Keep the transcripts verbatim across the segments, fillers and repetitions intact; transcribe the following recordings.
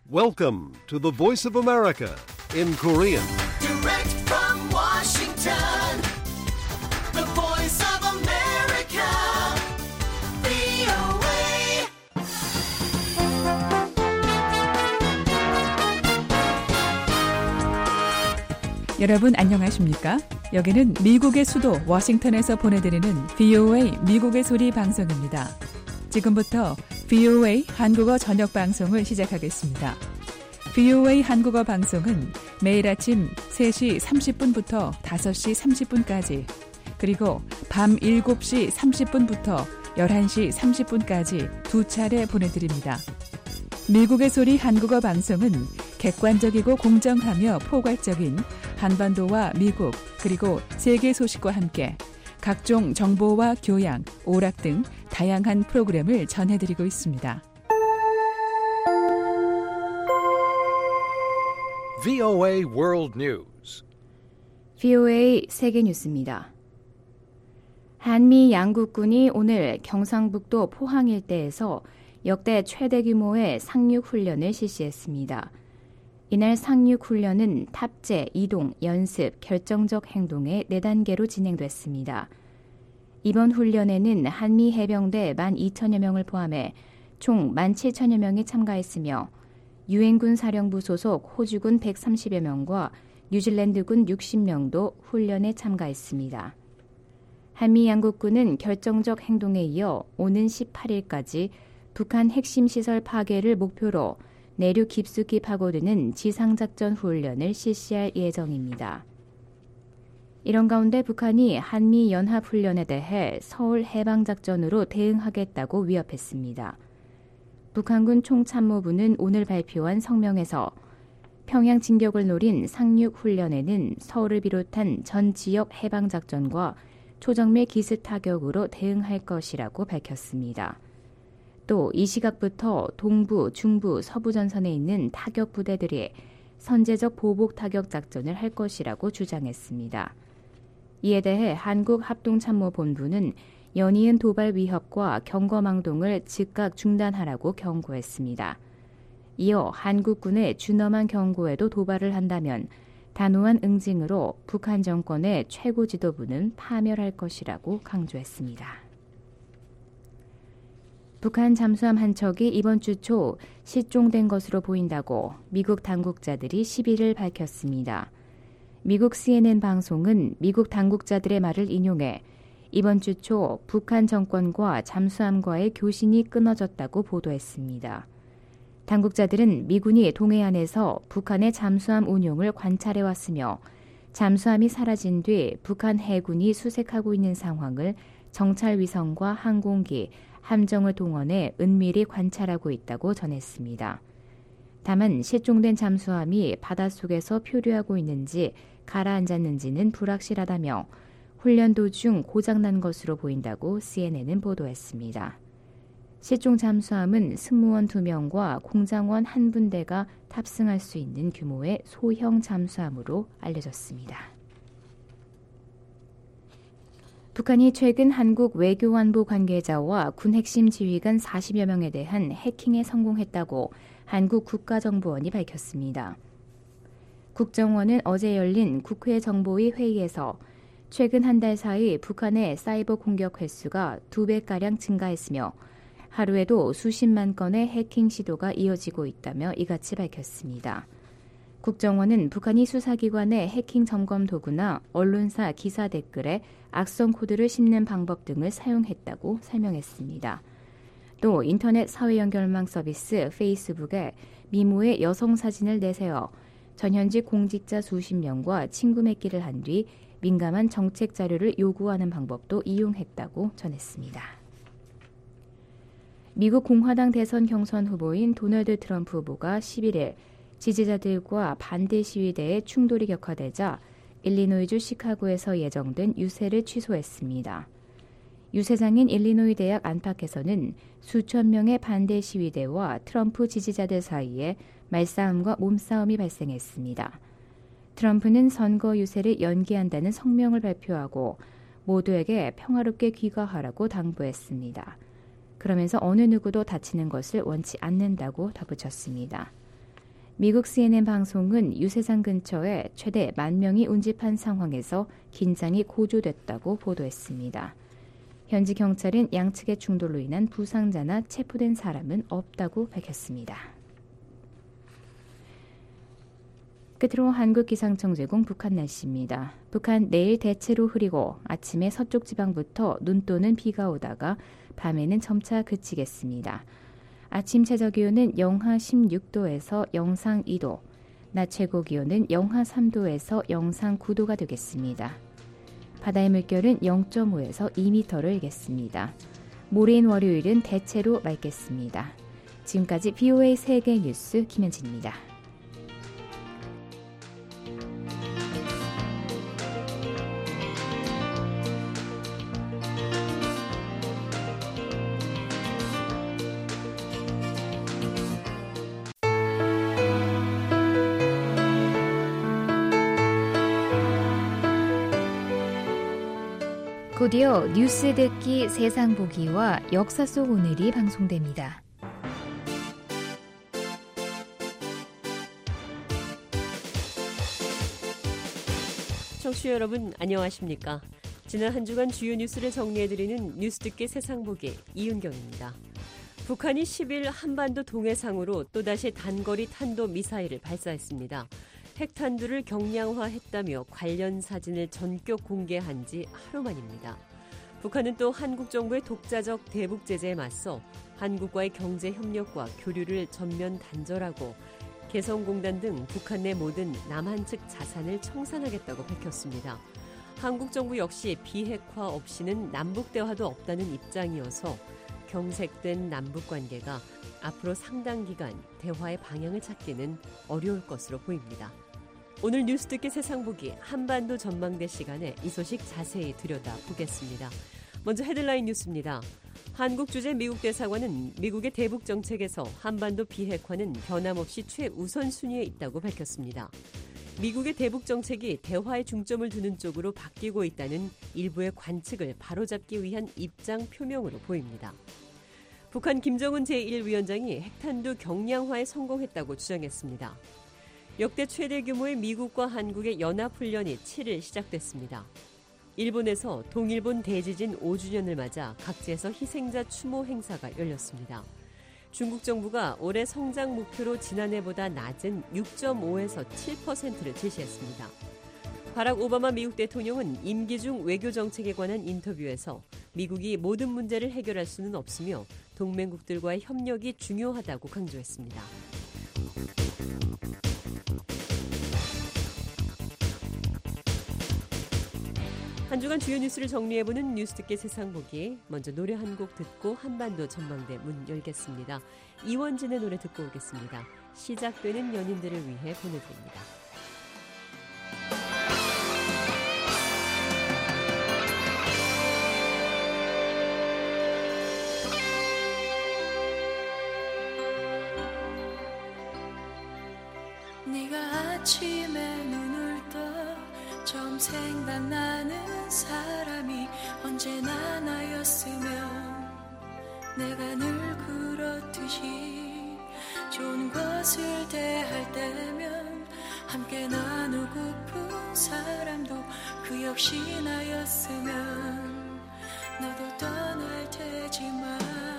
Welcome to the Voice of America in Korean. Direct from Washington, the Voice of America, 브이오에이. 여러분 안녕하십니까? 여기는 미국의 수도 워싱턴에서 보내드리는 브이오에이 미국의 소리 방송입니다. 지금부터 브이오에이 한국어 저녁 방송을 시작하겠습니다. 브이오에이 한국어 방송은 매일 아침 세 시 삼십 분부터 다섯 시 삼십 분까지 그리고 밤 일곱 시 삼십 분부터 열한 시 삼십 분까지 두 차례 보내드립니다. 미국의 소리 한국어 방송은 객관적이고 공정하며 포괄적인 한반도와 미국 그리고 세계 소식과 함께 각종 정보와 교양, 오락 등 다양한 프로그램을 전해드리고 있습니다. 브이오에이 World News. 브이오에이 세계 뉴스입니다. 한미 양국군이 오늘 경상북도 포항 일대에서 역대 최대 규모의 상륙 훈련을 실시했습니다. 이날 상륙 훈련은 탑재, 이동, 연습, 결정적 행동의 네 단계로 진행됐습니다. 이번 훈련에는 한미 해병대 만 이천여 명을 포함해 총 만 칠천여 명이 참가했으며 유엔군 사령부 소속 호주군 백삼십여 명과 뉴질랜드군 육십 명도 훈련에 참가했습니다. 한미 양국군은 결정적 행동에 이어 오는 십팔 일까지 북한 핵심 시설 파괴를 목표로 내륙 깊숙이 파고드는 지상작전 훈련을 실시할 예정입니다. 이런 가운데 북한이 한미연합훈련에 대해 서울 해방작전으로 대응하겠다고 위협했습니다. 북한군 총참모부는 오늘 발표한 성명에서 평양 진격을 노린 상륙훈련에는 서울을 비롯한 전 지역 해방작전과 초정밀 기습 타격으로 대응할 것이라고 밝혔습니다. 또 이 시각부터 동부, 중부, 서부 전선에 있는 타격 부대들이 선제적 보복 타격 작전을 할 것이라고 주장했습니다. 이에 대해 한국합동참모본부는 연이은 도발 위협과 경거망동을 즉각 중단하라고 경고했습니다. 이어 한국군의 준엄한 경고에도 도발을 한다면 단호한 응징으로 북한 정권의 최고 지도부는 파멸할 것이라고 강조했습니다. 북한 잠수함 한 척이 이번 주 초 실종된 것으로 보인다고 미국 당국자들이 십일 일 밝혔습니다. 미국 씨엔엔 방송은 미국 당국자들의 말을 인용해 이번 주 초 북한 정권과 잠수함과의 교신이 끊어졌다고 보도했습니다. 당국자들은 미군이 동해안에서 북한의 잠수함 운용을 관찰해왔으며 잠수함이 사라진 뒤 북한 해군이 수색하고 있는 상황을 정찰위성과 항공기, 함정을 동원해 은밀히 관찰하고 있다고 전했습니다. 다만 실종된 잠수함이 바닷속에서 표류하고 있는지 가라앉았는지는 불확실하다며 훈련 도중 고장난 것으로 보인다고 씨엔엔은 보도했습니다. 실종 잠수함은 승무원 두 명과 공장원 한 분대가 탑승할 수 있는 규모의 소형 잠수함으로 알려졌습니다. 북한이 최근 한국 외교안보 관계자와 군 핵심 지휘관 사십여 명에 대한 해킹에 성공했다고 한국 국가정보원이 밝혔습니다. 국정원은 어제 열린 국회 정보위 회의에서 최근 한 달 사이 북한의 사이버 공격 횟수가 두 배가량 증가했으며 하루에도 수십만 건의 해킹 시도가 이어지고 있다며 이같이 밝혔습니다. 국정원은 북한이 수사기관의 해킹 점검 도구나 언론사 기사 댓글에 악성 코드를 씹는 방법 등을 사용했다고 설명했습니다. 또 인터넷 사회 연결망 서비스 페이스북에 미모의 여성 사진을 내세워 전현직 공직자 수십 명과 친구 맺기를 한 뒤 민감한 정책 자료를 요구하는 방법도 이용했다고 전했습니다. 미국 공화당 대선 경선 후보인 도널드 트럼프 후보가 십일 일 지지자들과 반대 시위대의 충돌이 격화되자 일리노이주 시카고에서 예정된 유세를 취소했습니다. 유세장인 일리노이 대학 안팎에서는 수천 명의 반대 시위대와 트럼프 지지자들 사이에 말싸움과 몸싸움이 발생했습니다. 트럼프는 선거 유세를 연기한다는 성명을 발표하고 모두에게 평화롭게 귀가하라고 당부했습니다. 그러면서 어느 누구도 다치는 것을 원치 않는다고 덧붙였습니다. 미국 씨엔엔 방송은 유세장 근처에 최대 만 명이 운집한 상황에서 긴장이 고조됐다고 보도했습니다. 현지 경찰은 양측의 충돌로 인한 부상자나 체포된 사람은 없다고 밝혔습니다. 끝으로 한국기상청 제공 북한 날씨입니다. 북한 내일 대체로 흐리고 아침에 서쪽 지방부터 눈 또는 비가 오다가 밤에는 점차 그치겠습니다. 아침 최저기온은 영하 십육 도에서 영상 이 도, 낮 최고기온은 영하 삼 도에서 영상 구 도가 되겠습니다. 바다의 물결은 영 점 오에서 이 미터를 일겠습니다. 모레인 월요일은 대체로 맑겠습니다. 지금까지 비오에이 세계 뉴스 김현진입니다. 곧이어 뉴스 듣기 세상 보기와 역사 속 오늘이 방송됩니다. 청취자 여러분 안녕하십니까? 지난 한 주간 주요 뉴스를 정리해드리는 뉴스 듣기 세상 보기 이은경입니다. 북한이 십 일 한반도 동해상으로 또다시 단거리 탄도 미사일을 발사했습니다. 핵탄두를 경량화했다며 관련 사진을 전격 공개한 지 하루 만입니다. 북한은 또 한국 정부의 독자적 대북 제재에 맞서 한국과의 경제 협력과 교류를 전면 단절하고 개성공단 등 북한 내 모든 남한 측 자산을 청산하겠다고 밝혔습니다. 한국 정부 역시 비핵화 없이는 남북 대화도 없다는 입장이어서 경색된 남북 관계가 앞으로 상당 기간 대화의 방향을 찾기는 어려울 것으로 보입니다. 오늘 뉴스 듣기 세상 보기 한반도 전망대 시간에 이 소식 자세히 들여다보겠습니다. 먼저 헤드라인 뉴스입니다. 한국 주재 미국 대사관은 미국의 대북 정책에서 한반도 비핵화는 변함없이 최우선 순위에 있다고 밝혔습니다. 미국의 대북 정책이 대화에 중점을 두는 쪽으로 바뀌고 있다는 일부의 관측을 바로잡기 위한 입장 표명으로 보입니다. 북한 김정은 제일 위원장이 핵탄두 경량화에 성공했다고 주장했습니다. 역대 최대 규모의 미국과 한국의 연합훈련이 칠 일 시작됐습니다. 일본에서 동일본 대지진 오 주년을 맞아 각지에서 희생자 추모 행사가 열렸습니다. 중국 정부가 올해 성장 목표로 지난해보다 낮은 육 점 오에서 칠 퍼센트를 제시했습니다. 바락 오바마 미국 대통령은 임기 중 외교 정책에 관한 인터뷰에서 미국이 모든 문제를 해결할 수는 없으며 동맹국들과의 협력이 중요하다고 강조했습니다. 한 주간 주요 뉴스를 정리해보는 뉴스 듣기 세상 보기. 먼저 노래 한 곡 듣고 한반도 전망대 문 열겠습니다. 이원진의 노래 듣고 오겠습니다. 시작되는 연인들을 위해 보내드립니다. 네가 아침에 눈을 떠 처음 생각나는 사람이 언제나 나였으면 내가 늘 그렇듯이 좋은 것을 대할 때면 함께 나누고픈 사람도 그 역시 나였으면 너도 떠날 테지만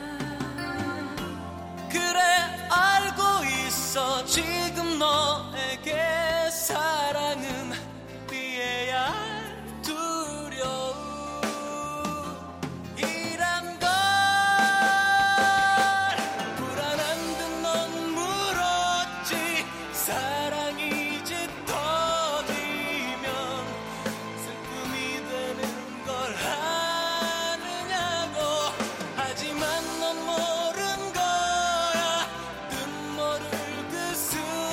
그래 알고 있어 지금 너에게 사랑은 피해야 할 두려움이란 걸 불안한 듯 넌 물었지 사랑이 이제 터지면 슬픔이 되는 걸 아느냐고 하지만 넌 모른 거야 뜻 모를 그 순간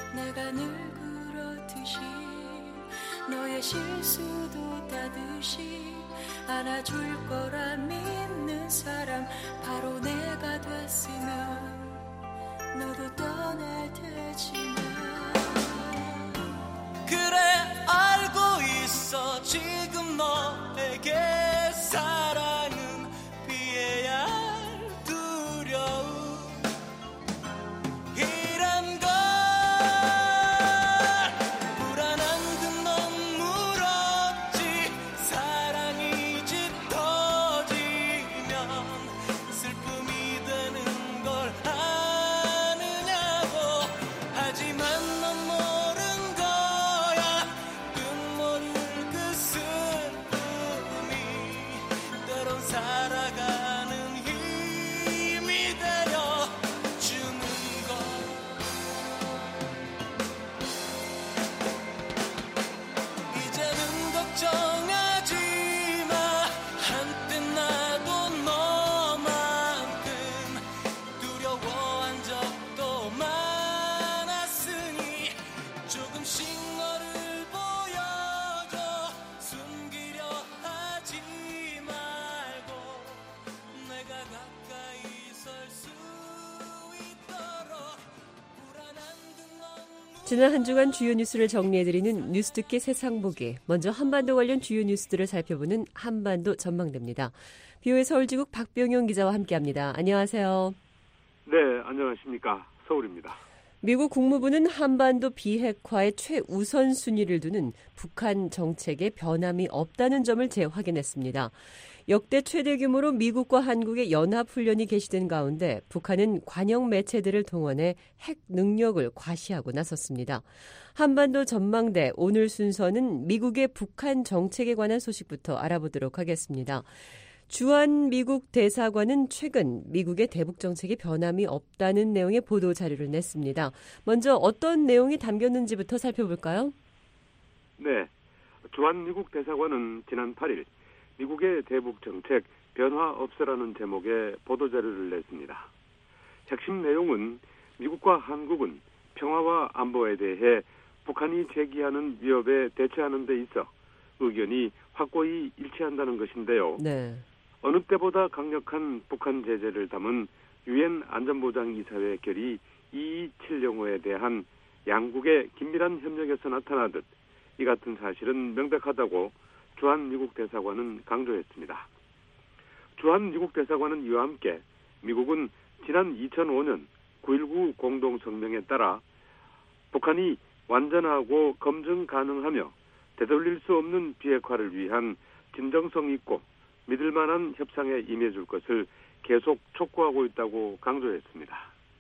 내가 늘 그렇듯이 너의 실수도 따듯이 안아줄 거라 믿는 사람 바로 내가 됐으면 너도 떠날 테지만 그래 알고 있어 지금 너에게 사랑은 피해야 할 두려움 이란 걸 불안한 듯 넌 물었지 사랑이 짙어지면 슬픔이 되는 걸 아느냐고 하지만 넌 모른 거야 끝모를 그 슬픔이 때론 살아가는 힘이 되어 주는 것 이제는 걱정하지 마 한때 나도 너만큼 두려워한 적도 많았으니 조금씩 너를 보여줘 숨기려 하지 말고 내가 가까이 설 수 있도록 불안한 듯 지난 한 주간 주요 뉴스를 정리해드리는 뉴스 듣기 세상 보기. 먼저 한반도 관련 주요 뉴스들을 살펴보는 한반도 전망대입니다. 비오의 서울지국 박병용 기자와 함께합니다. 안녕하세요. 네, 안녕하십니까. 서울입니다. 미국 국무부는 한반도 비핵화의 최우선 순위를 두는 북한 정책에 변함이 없다는 점을 재확인했습니다. 역대 최대 규모로 미국과 한국의 연합훈련이 개시된 가운데 북한은 관영 매체들을 동원해 핵 능력을 과시하고 나섰습니다. 한반도 전망대 오늘 순서는 미국의 북한 정책에 관한 소식부터 알아보도록 하겠습니다. 주한 미국 대사관은 최근 미국의 대북 정책에 변함이 없다는 내용의 보도 자료를 냈습니다. 먼저 어떤 내용이 담겼는지부터 살펴볼까요? 네, 주한 미국 대사관은 지난 팔 일 미국의 대북 정책 변화 없어라는 제목의 보도자료를 냈습니다. 핵심 내용은 미국과 한국은 평화와 안보에 대해 북한이 제기하는 위협에 대처하는 데 있어 의견이 확고히 일치한다는 것인데요. 네. 어느 때보다 강력한 북한 제재를 담은 유엔 안전보장이사회 결의 이이칠 용어에 대한 양국의 긴밀한 협력에서 나타나듯 이 같은 사실은 명백하다고 주한 미국 대사관은 강조했습니다. 주한 미국 대사관은 이와 함께 미국은 지난 이천오 년 구일구 공동성명에 따라 북한이 완전하고 검증 가능하며 되돌릴 수 없는 비핵화를 위한 진정성 있고 믿을 만한 협상에 임해줄 것을 계속 촉구하고 있다고 강조했습니다.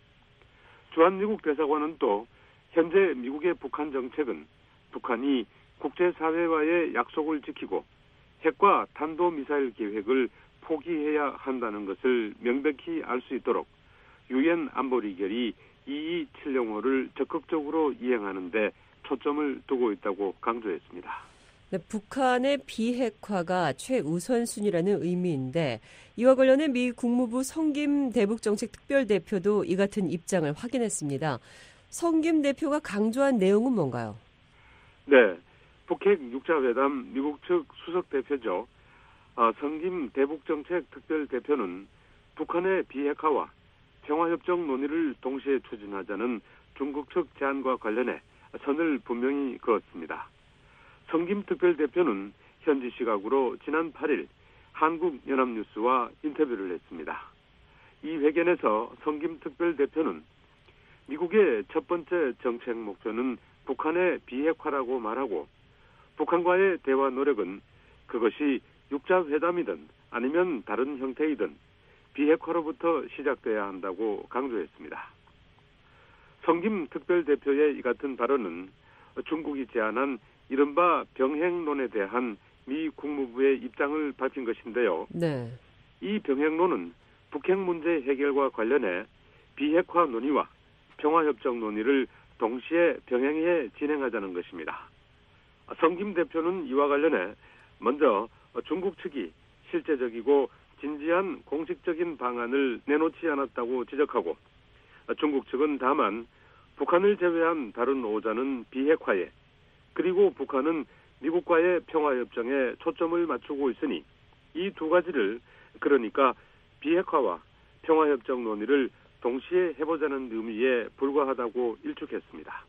주한 미국 대사관은 또 현재 미국의 북한 정책은 북한이 국제사회와의 약속을 지키고 핵과 탄도미사일 계획을 포기해야 한다는 것을 명백히 알 수 있도록 유엔 안보리 결의 이이칠 용어를 적극적으로 이행하는 데 초점을 두고 있다고 강조했습니다. 네, 북한의 비핵화가 최우선순위라는 의미인데 이와 관련해 미 국무부 성김 대북정책 특별대표도 이 같은 입장을 확인했습니다. 성김 대표가 강조한 내용은 뭔가요? 네, 북핵 육 자 회담 미국 측 수석 대표죠. 어, 성김 대북정책 특별대표는 북한의 비핵화와 평화협정 논의를 동시에 추진하자는 중국 측 제안과 관련해 선을 분명히 그었습니다. 성김 특별대표는 현지 시각으로 지난 팔 일 한국연합뉴스와 인터뷰를 했습니다. 이 회견에서 성김 특별대표는 미국의 첫 번째 정책 목표는 북한의 비핵화라고 말하고 북한과의 대화 노력은 그것이 육 자 회담이든 아니면 다른 형태이든 비핵화로부터 시작돼야 한다고 강조했습니다. 성김 특별대표의 이 같은 발언은 중국이 제안한 이른바 병행론에 대한 미 국무부의 입장을 밝힌 것인데요. 네. 이 병행론은 북핵 문제 해결과 관련해 비핵화 논의와 평화협정 논의를 동시에 병행해 진행하자는 것입니다. 성김 대표는 이와 관련해 먼저 중국 측이 실제적이고 진지한 공식적인 방안을 내놓지 않았다고 지적하고 중국 측은 다만 북한을 제외한 다른 오자는 비핵화에, 그리고 북한은 미국과의 평화협정에 초점을 맞추고 있으니 이 두 가지를, 그러니까 비핵화와 평화협정 논의를 동시에 해보자는 의미에 불과하다고 일축했습니다.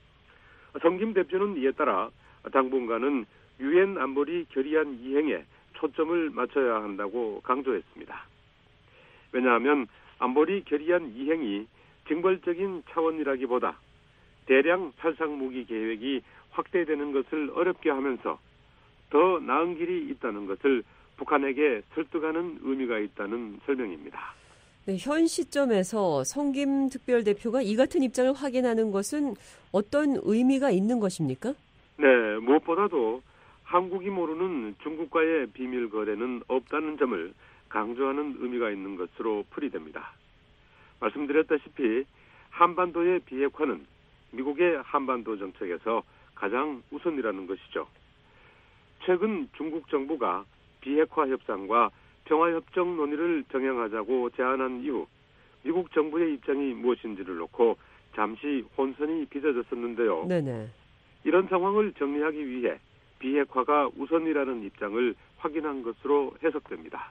성김 대표는 이에 따라 당분간은 유엔 안보리 결의안 이행에 초점을 맞춰야 한다고 강조했습니다. 왜냐하면 안보리 결의안 이행이 징벌적인 차원이라기보다 대량 살상무기 계획이 확대되는 것을 어렵게 하면서 더 나은 길이 있다는 것을 북한에게 설득하는 의미가 있다는 설명입니다. 네, 현 시점에서 성김 특별대표가 이 같은 입장을 확인하는 것은 어떤 의미가 있는 것입니까? 네, 무엇보다도 한국이 모르는 중국과의 비밀 거래는 없다는 점을 강조하는 의미가 있는 것으로 풀이됩니다. 말씀드렸다시피 한반도의 비핵화는 미국의 한반도 정책에서 가장 우선이라는 것이죠. 최근 중국 정부가 비핵화 협상과 평화협정 논의를 병행하자고 제안한 이후 미국 정부의 입장이 무엇인지를 놓고 잠시 혼선이 빚어졌었는데요. 네네. 이런 상황을 정리하기 위해 비핵화가 우선이라는 입장을 확인한 것으로 해석됩니다.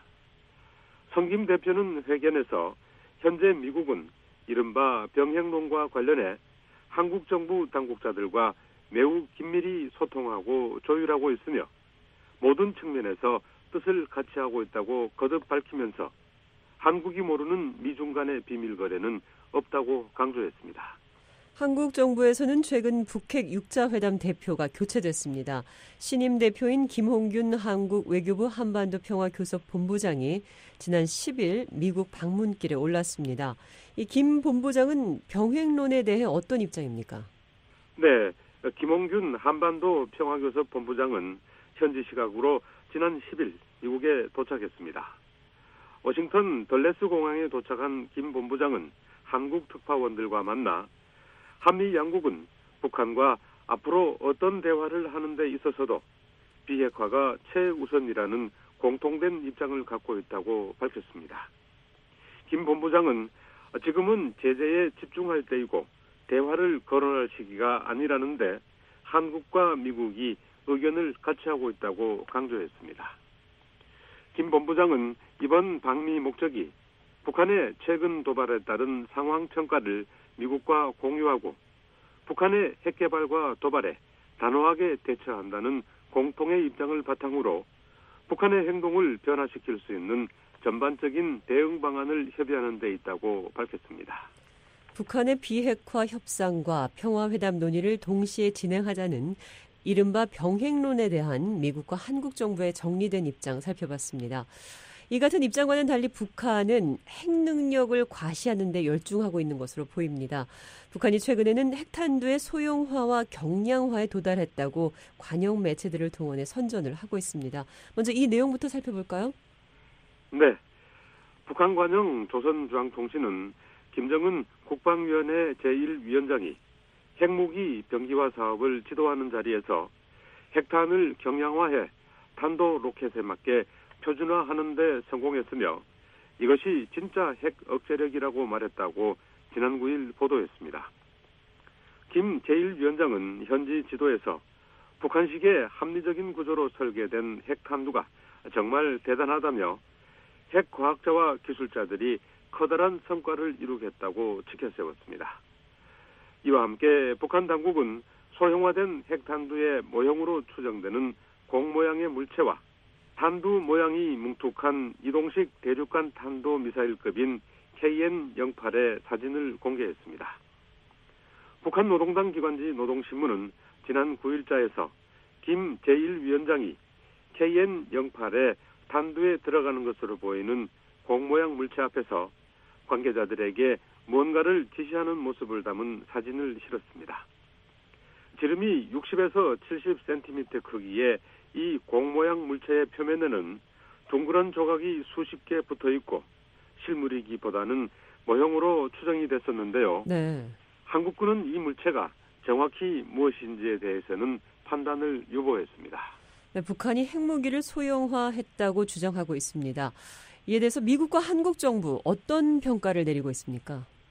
성김 대표는 회견에서 현재 미국은 이른바 병행론과 관련해 한국 정부 당국자들과 매우 긴밀히 소통하고 조율하고 있으며 모든 측면에서 뜻을 같이 하고 있다고 거듭 밝히면서 한국이 모르는 미중 간의 비밀 거래는 없다고 강조했습니다. 한국 정부에서는 최근 북핵 육 자 회담 대표가 교체됐습니다. 신임 대표인 김홍균 한국 외교부 한반도 평화교섭 본부장이 지난 십 일 미국 방문길에 올랐습니다. 이 김 본부장은 병행론에 대해 어떤 입장입니까? 네, 김홍균 한반도 평화교섭 본부장은 현지 시각으로 지난 십 일 미국에 도착했습니다. 워싱턴 덜레스 공항에 도착한 김 본부장은 한국 특파원들과 만나 한미 양국은 북한과 앞으로 어떤 대화를 하는 데 있어서도 비핵화가 최우선이라는 공통된 입장을 갖고 있다고 밝혔습니다. 김 본부장은 지금은 제재에 집중할 때이고 대화를 거론할 시기가 아니라는데 한국과 미국이 의견을 같이 하고 있다고 강조했습니다. 김 본부장은 이번 방미 목적이 북한의 최근 도발에 따른 상황 평가를 미국과 공유하고 북한의 핵 개발과 도발에 단호하게 대처한다는 공통의 입장을 바탕으로 북한의 행동을 변화시킬 수 있는 전반적인 대응 방안을 협의하는 데 있다고 밝혔습니다. 북한의 비핵화 협상과 평화회담 논의를 동시에 진행하자는 이른바 병행론에 대한 미국과 한국 정부의 정리된 입장 살펴봤습니다. 이 같은 입장과는 달리 북한은 핵 능력을 과시하는 데 열중하고 있는 것으로 보입니다. 북한이 최근에는 핵탄두의 소형화와 경량화에 도달했다고 관영 매체들을 동원해 선전을 하고 있습니다. 먼저 이 내용부터 살펴볼까요? 네. 북한 관영 조선중앙통신은 김정은 국방위원회 제일 위원장이 핵무기 병기화 사업을 지도하는 자리에서 핵탄을 경량화해 탄도 로켓에 맞게 표준화하는 데 성공했으며 이것이 진짜 핵 억제력이라고 말했다고 지난 구 일 보도했습니다. 김 제일 위원장은 현지 지도에서 북한식의 합리적인 구조로 설계된 핵탄두가 정말 대단하다며 핵 과학자와 기술자들이 커다란 성과를 이루겠다고 지켜세웠습니다. 이와 함께 북한 당국은 소형화된 핵탄두의 모형으로 추정되는 공 모양의 물체와 탄두 모양이 뭉툭한 이동식 대륙간 탄도 미사일급인 케이엔 영팔의 사진을 공개했습니다. 북한 노동당 기관지 노동신문은 지난 구 일자에서 김 제일 위원장이 케이엔 영팔의 탄두에 들어가는 것으로 보이는 공 모양 물체 앞에서 관계자들에게 뭔가를 지시하는 모습을 담은 사진을 실었습니다. 지름이 육십에서 칠십 센티미터 크기의 이 공 모양 물체의 표면에는 둥그런 조각이 수십 개 붙어 있고 실물이기보다는 모형으로 추정이 됐었는데요. 네. 한국군은 이 물체가 정확히 무엇인지에 대해서는 판단을 유보했습니다. 네, 북한이 핵무기를 소형화했다고 주장하고 있습니다. 이에 대해서 미국과 한국 정부 어떤 평가를 내리고 있습니까?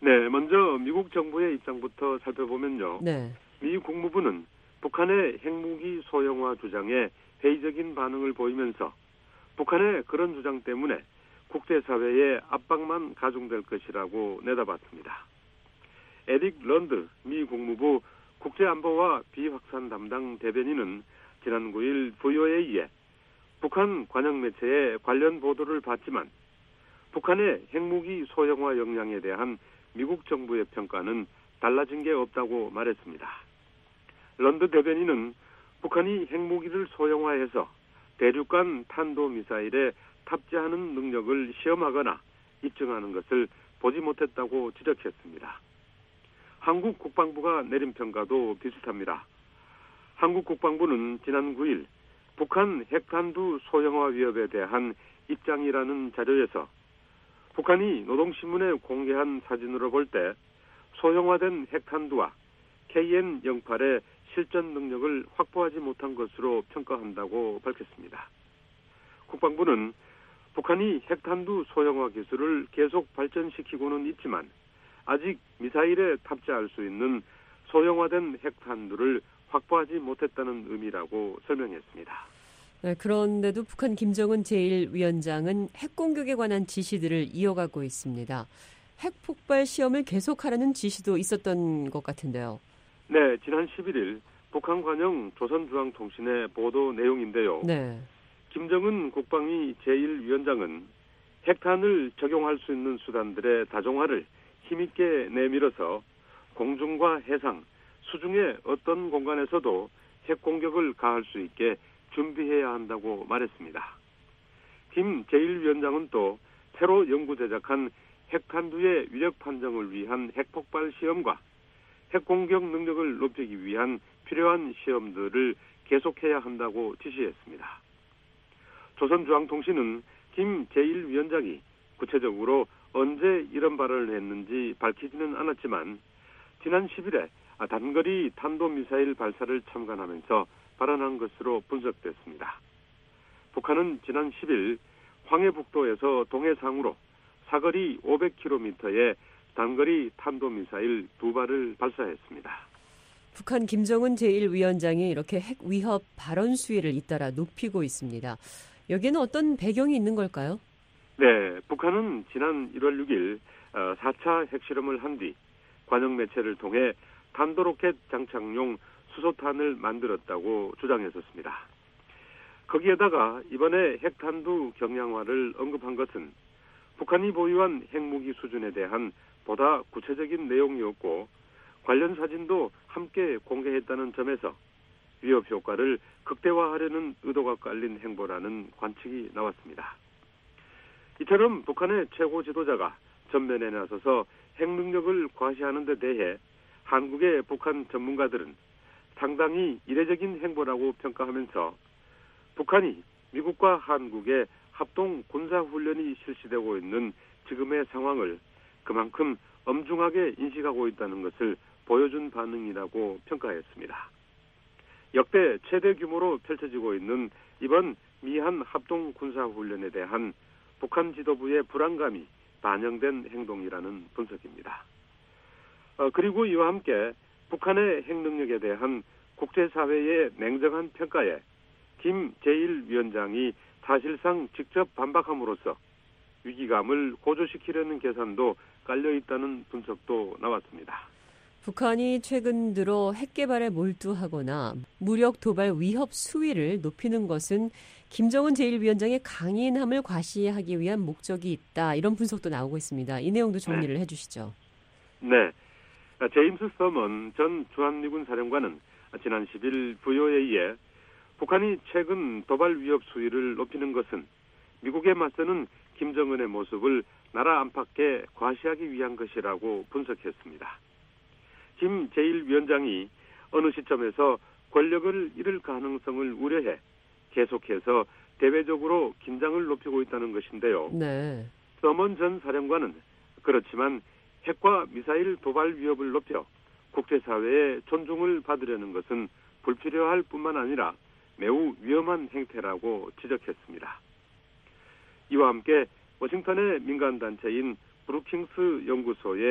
네, 먼저 미국 정부의 입장부터 살펴보면요. 네. 미 국무부는 북한의 핵무기 소형화 주장에 회의적인 반응을 보이면서 북한의 그런 주장 때문에 국제사회의 압박만 가중될 것이라고 내다봤습니다. 에릭 런드 미 국무부 국제안보와 비확산 담당 대변인은 지난 구 일 브이오에이에 북한 관영 매체의 관련 보도를 봤지만 북한의 핵무기 소형화 역량에 대한 미국 정부의 평가는 달라진 게 없다고 말했습니다. 런드 대변인은 북한이 핵무기를 소형화해서 대륙간 탄도미사일에 탑재하는 능력을 시험하거나 입증하는 것을 보지 못했다고 지적했습니다. 한국 국방부가 내린 평가도 비슷합니다. 한국 국방부는 지난 구 일 북한 핵탄두 소형화 위협에 대한 입장이라는 자료에서 북한이 노동신문에 공개한 사진으로 볼 때 소형화된 핵탄두와 케이엔 영팔의 실전 능력을 확보하지 못한 것으로 평가한다고 밝혔습니다. 국방부는 북한이 핵탄두 소형화 기술을 계속 발전시키고는 있지만 아직 미사일에 탑재할 수 있는 소형화된 핵탄두를 확보하지 못했다는 의미라고 설명했습니다. 네, 그런데도 북한 김정은 제일 위원장은 핵공격에 관한 지시들을 이어가고 있습니다. 핵폭발 시험을 계속하라는 지시도 있었던 것 같은데요. 네, 지난 십일 일 북한 관영 조선중앙통신의 보도 내용인데요. 네. 김정은 국방위 제일 위원장은 핵탄을 적용할 수 있는 수단들의 다종화를 힘있게 내밀어서 공중과 해상, 수중의 어떤 공간에서도 핵공격을 가할 수 있게 준비해야 한다고 말했습니다. 김 제일 위원장은 또 새로 연구 제작한 핵탄두의 위력 판정을 위한 핵폭발 시험과 핵공격 능력을 높이기 위한 필요한 시험들을 계속해야 한다고 지시했습니다. 조선중앙통신은 김 제일 위원장이 구체적으로 언제 이런 발언을 했는지 밝히지는 않았지만 지난 십 일에 단거리 탄도미사일 발사를 참관하면서 발언한 것으로 분석됐습니다. 북한은 지난 십 일 황해북도에서 동해상으로 사거리 오백 킬로미터의 단거리 탄도미사일 두 발을 발사했습니다. 북한 김정은 제일 위원장이 이렇게 핵 위협 발언 수위를 잇따라 높이고 있습니다. 여기에는 어떤 배경이 있는 걸까요? 네, 북한은 지난 일월 육 일 사 차 핵실험을 한 뒤 관영 매체를 통해 탄도로켓 장착용 수소탄을 만들었다고 주장했었습니다. 거기에다가 이번에 핵탄두 경량화를 언급한 것은 북한이 보유한 핵무기 수준에 대한 보다 구체적인 내용이었고 관련 사진도 함께 공개했다는 점에서 위협 효과를 극대화하려는 의도가 깔린 행보라는 관측이 나왔습니다. 이처럼 북한의 최고 지도자가 전면에 나서서 핵 능력을 과시하는 데 대해 한국의 북한 전문가들은 상당히 이례적인 행보라고 평가하면서 북한이 미국과 한국의 합동 군사훈련이 실시되고 있는 지금의 상황을 그만큼 엄중하게 인식하고 있다는 것을 보여준 반응이라고 평가했습니다. 역대 최대 규모로 펼쳐지고 있는 이번 미한 합동 군사훈련에 대한 북한 지도부의 불안감이 반영된 행동이라는 분석입니다. 어, 그리고 이와 함께 북한의 핵능력에 대한 국제사회의 냉정한 평가에 김 제일 위원장이 사실상 직접 반박함으로써 위기감을 고조시키려는 계산도 깔려있다는 분석도 나왔습니다. 북한이 최근 들어 핵 개발에 몰두하거나 무력 도발 위협 수위를 높이는 것은 김정은 제일 위원장의 강인함을 과시하기 위한 목적이 있다. 이런 분석도 나오고 있습니다. 이 내용도 정리를 네. 해주시죠. 네. 제임스 서먼 전 주한미군 사령관은 지난 십 일 브이오에이에 북한이 최근 도발 위협 수위를 높이는 것은 미국에 맞서는 김정은의 모습을 나라 안팎에 과시하기 위한 것이라고 분석했습니다. 김 제일 위원장이 어느 시점에서 권력을 잃을 가능성을 우려해 계속해서 대외적으로 긴장을 높이고 있다는 것인데요. 네. 서먼 전 사령관은 그렇지만 핵과 미사일 도발 위협을 높여 국제사회의 존중을 받으려는 것은 불필요할 뿐만 아니라 매우 위험한 행태라고 지적했습니다. 이와 함께 워싱턴의 민간단체인 브루킹스 연구소의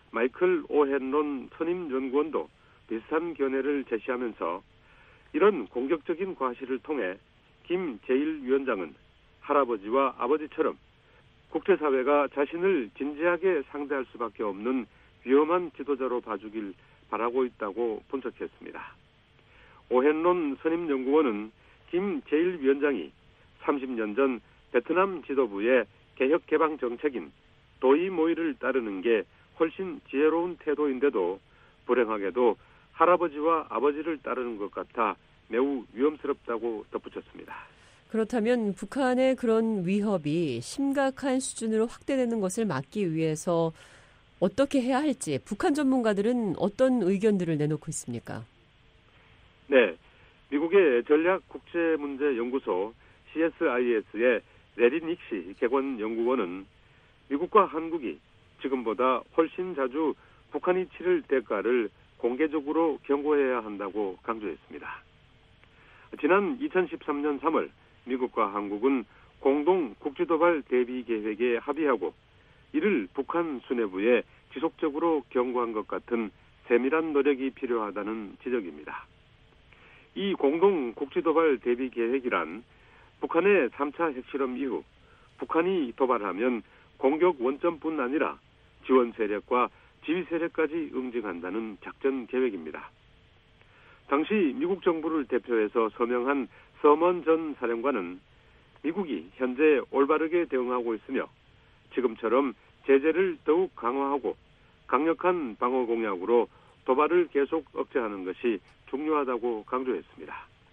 마이클 오헨론 선임연구원도 비슷한 견해를 제시하면서 이런 공격적인 과시를 통해 김 제일 위원장은 할아버지와 아버지처럼 국제사회가 자신을 진지하게 상대할 수밖에 없는 위험한 지도자로 봐주길 바라고 있다고 분석했습니다. 오헨론 선임연구원은 김 제일 위원장이 삼십 년 전 베트남 지도부의 개혁개방 정책인 도이모이를 따르는 게 훨씬 지혜로운 태도인데도 불행하게도 할아버지와 아버지를 따르는 것 같아 매우 위험스럽다고 덧붙였습니다. 그렇다면 북한의 그런 위협이 심각한 수준으로 확대되는 것을 막기 위해서 어떻게 해야 할지 북한 전문가들은 어떤 의견들을 내놓고 있습니까? 네, 미국의 전략국제문제연구소 씨에스아이에스의 레리 닉시 객원연구원은 미국과 한국이 지금보다 훨씬 자주 북한이 치를 대가를 공개적으로 경고해야 한다고 강조했습니다. 지난 이천십삼 년 삼월 미국과 한국은 공동 국지도발 대비 계획에 합의하고 이를 북한 수뇌부에 지속적으로 경고한 것 같은 세밀한 노력이 필요하다는 지적입니다. 이 공동 국지도발 대비 계획이란 북한의 삼 차 핵실험 이후 북한이 도발하면 공격 원점뿐 아니라 지원 세력과 지휘 세력까지 응징한다는 작전 계획입니다. 당시 미국 정부를 대표해서 서명한 서먼 전 사령관은 미국이 현재 올바르게 대응하고 있으며 지금처럼 제재를 더욱 강화하고 강력한 방어 공약으로 도발을 계속 억제하는 것이 중요하다고 강조했습니다.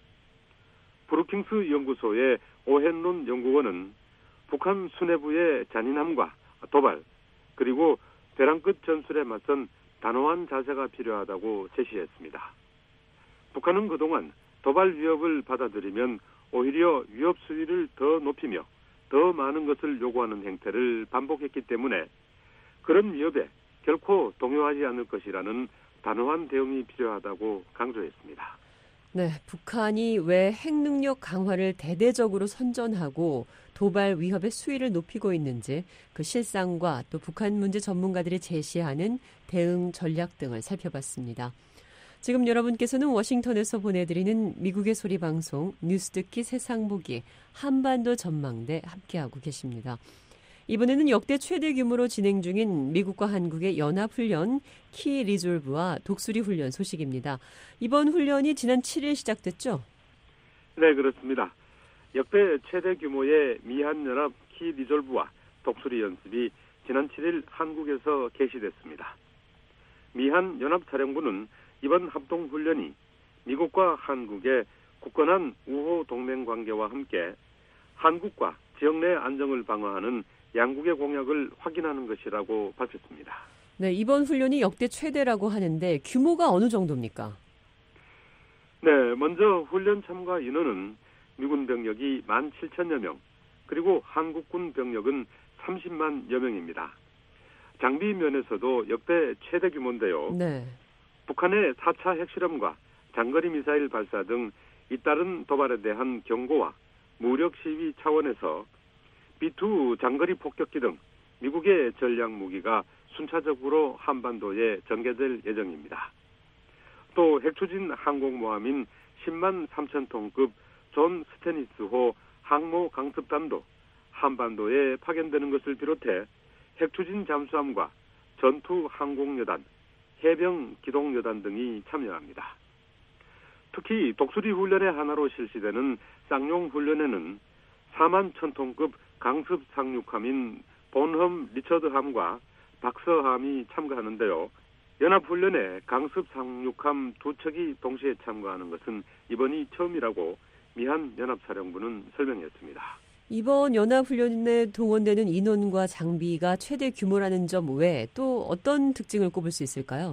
브루킹스 연구소의 오헨론 연구원은 북한 수뇌부의 잔인함과 도발 그리고 벼랑 끝 전술에 맞선 단호한 자세가 필요하다고 제시했습니다. 북한은 그동안 도발 위협을 받아들이면 오히려 위협 수위를 더 높이며 더 많은 것을 요구하는 행태를 반복했기 때문에 그런 위협에 결코 동요하지 않을 것이라는 단호한 대응이 필요하다고 강조했습니다. 네, 북한이 왜 핵능력 강화를 대대적으로 선전하고 도발 위협의 수위를 높이고 있는지 그 실상과 또 북한 문제 전문가들이 제시하는 대응 전략 등을 살펴봤습니다. 지금 여러분께서는 워싱턴에서 보내드리는 미국의 소리 방송 뉴스 듣기 세상 보기 한반도 전망대 함께하고 계십니다. 이번에는 역대 최대 규모로 진행 중인 미국과 한국의 연합훈련 키 리졸브와 독수리 훈련 소식입니다. 이번 훈련이 지난 칠 일 시작됐죠? 네, 그렇습니다. 역대 최대 규모의 미한연합 키 리졸브와 독수리 연습이 지난 칠 일 한국에서 개시됐습니다. 미한연합사령부는 이번 합동훈련이 미국과 한국의 굳건한 우호 동맹 관계와 함께 한국과 지역 내 안정을 방어하는 양국의 공약을 확인하는 것이라고 밝혔습니다. 네, 이번 훈련이 역대 최대라고 하는데 규모가 어느 정도입니까? 네, 먼저 훈련 참가 인원은 미군 병력이 만 칠천여 명, 그리고 한국군 병력은 삼십만여 명입니다. 장비 면에서도 역대 최대 규모인데요. 네. 북한의 사 차 핵실험과 장거리 미사일 발사 등 잇따른 도발에 대한 경고와 무력 시위 차원에서 비 투 장거리 폭격기 등 미국의 전략 무기가 순차적으로 한반도에 전개될 예정입니다. 또 핵추진 항공모함인 십만 삼천 톤급 존 스테니스호 항모 강습단도 한반도에 파견되는 것을 비롯해 핵추진 잠수함과 전투 항공여단, 해병 기동여단 등이 참여합니다. 특히 독수리 훈련의 하나로 실시되는 쌍용 훈련에는 사만 천 톤급 강습 상륙함인 본험 리처드함과 박서함이 참가하는데요. 연합훈련에 강습 상륙함 두 척이 동시에 참가하는 것은 이번이 처음이라고 미한연합사령부는 설명했습니다. 이번 연합훈련에 동원되는 인원과 장비가 최대 규모라는 점 외에 또 어떤 특징을 꼽을 수 있을까요?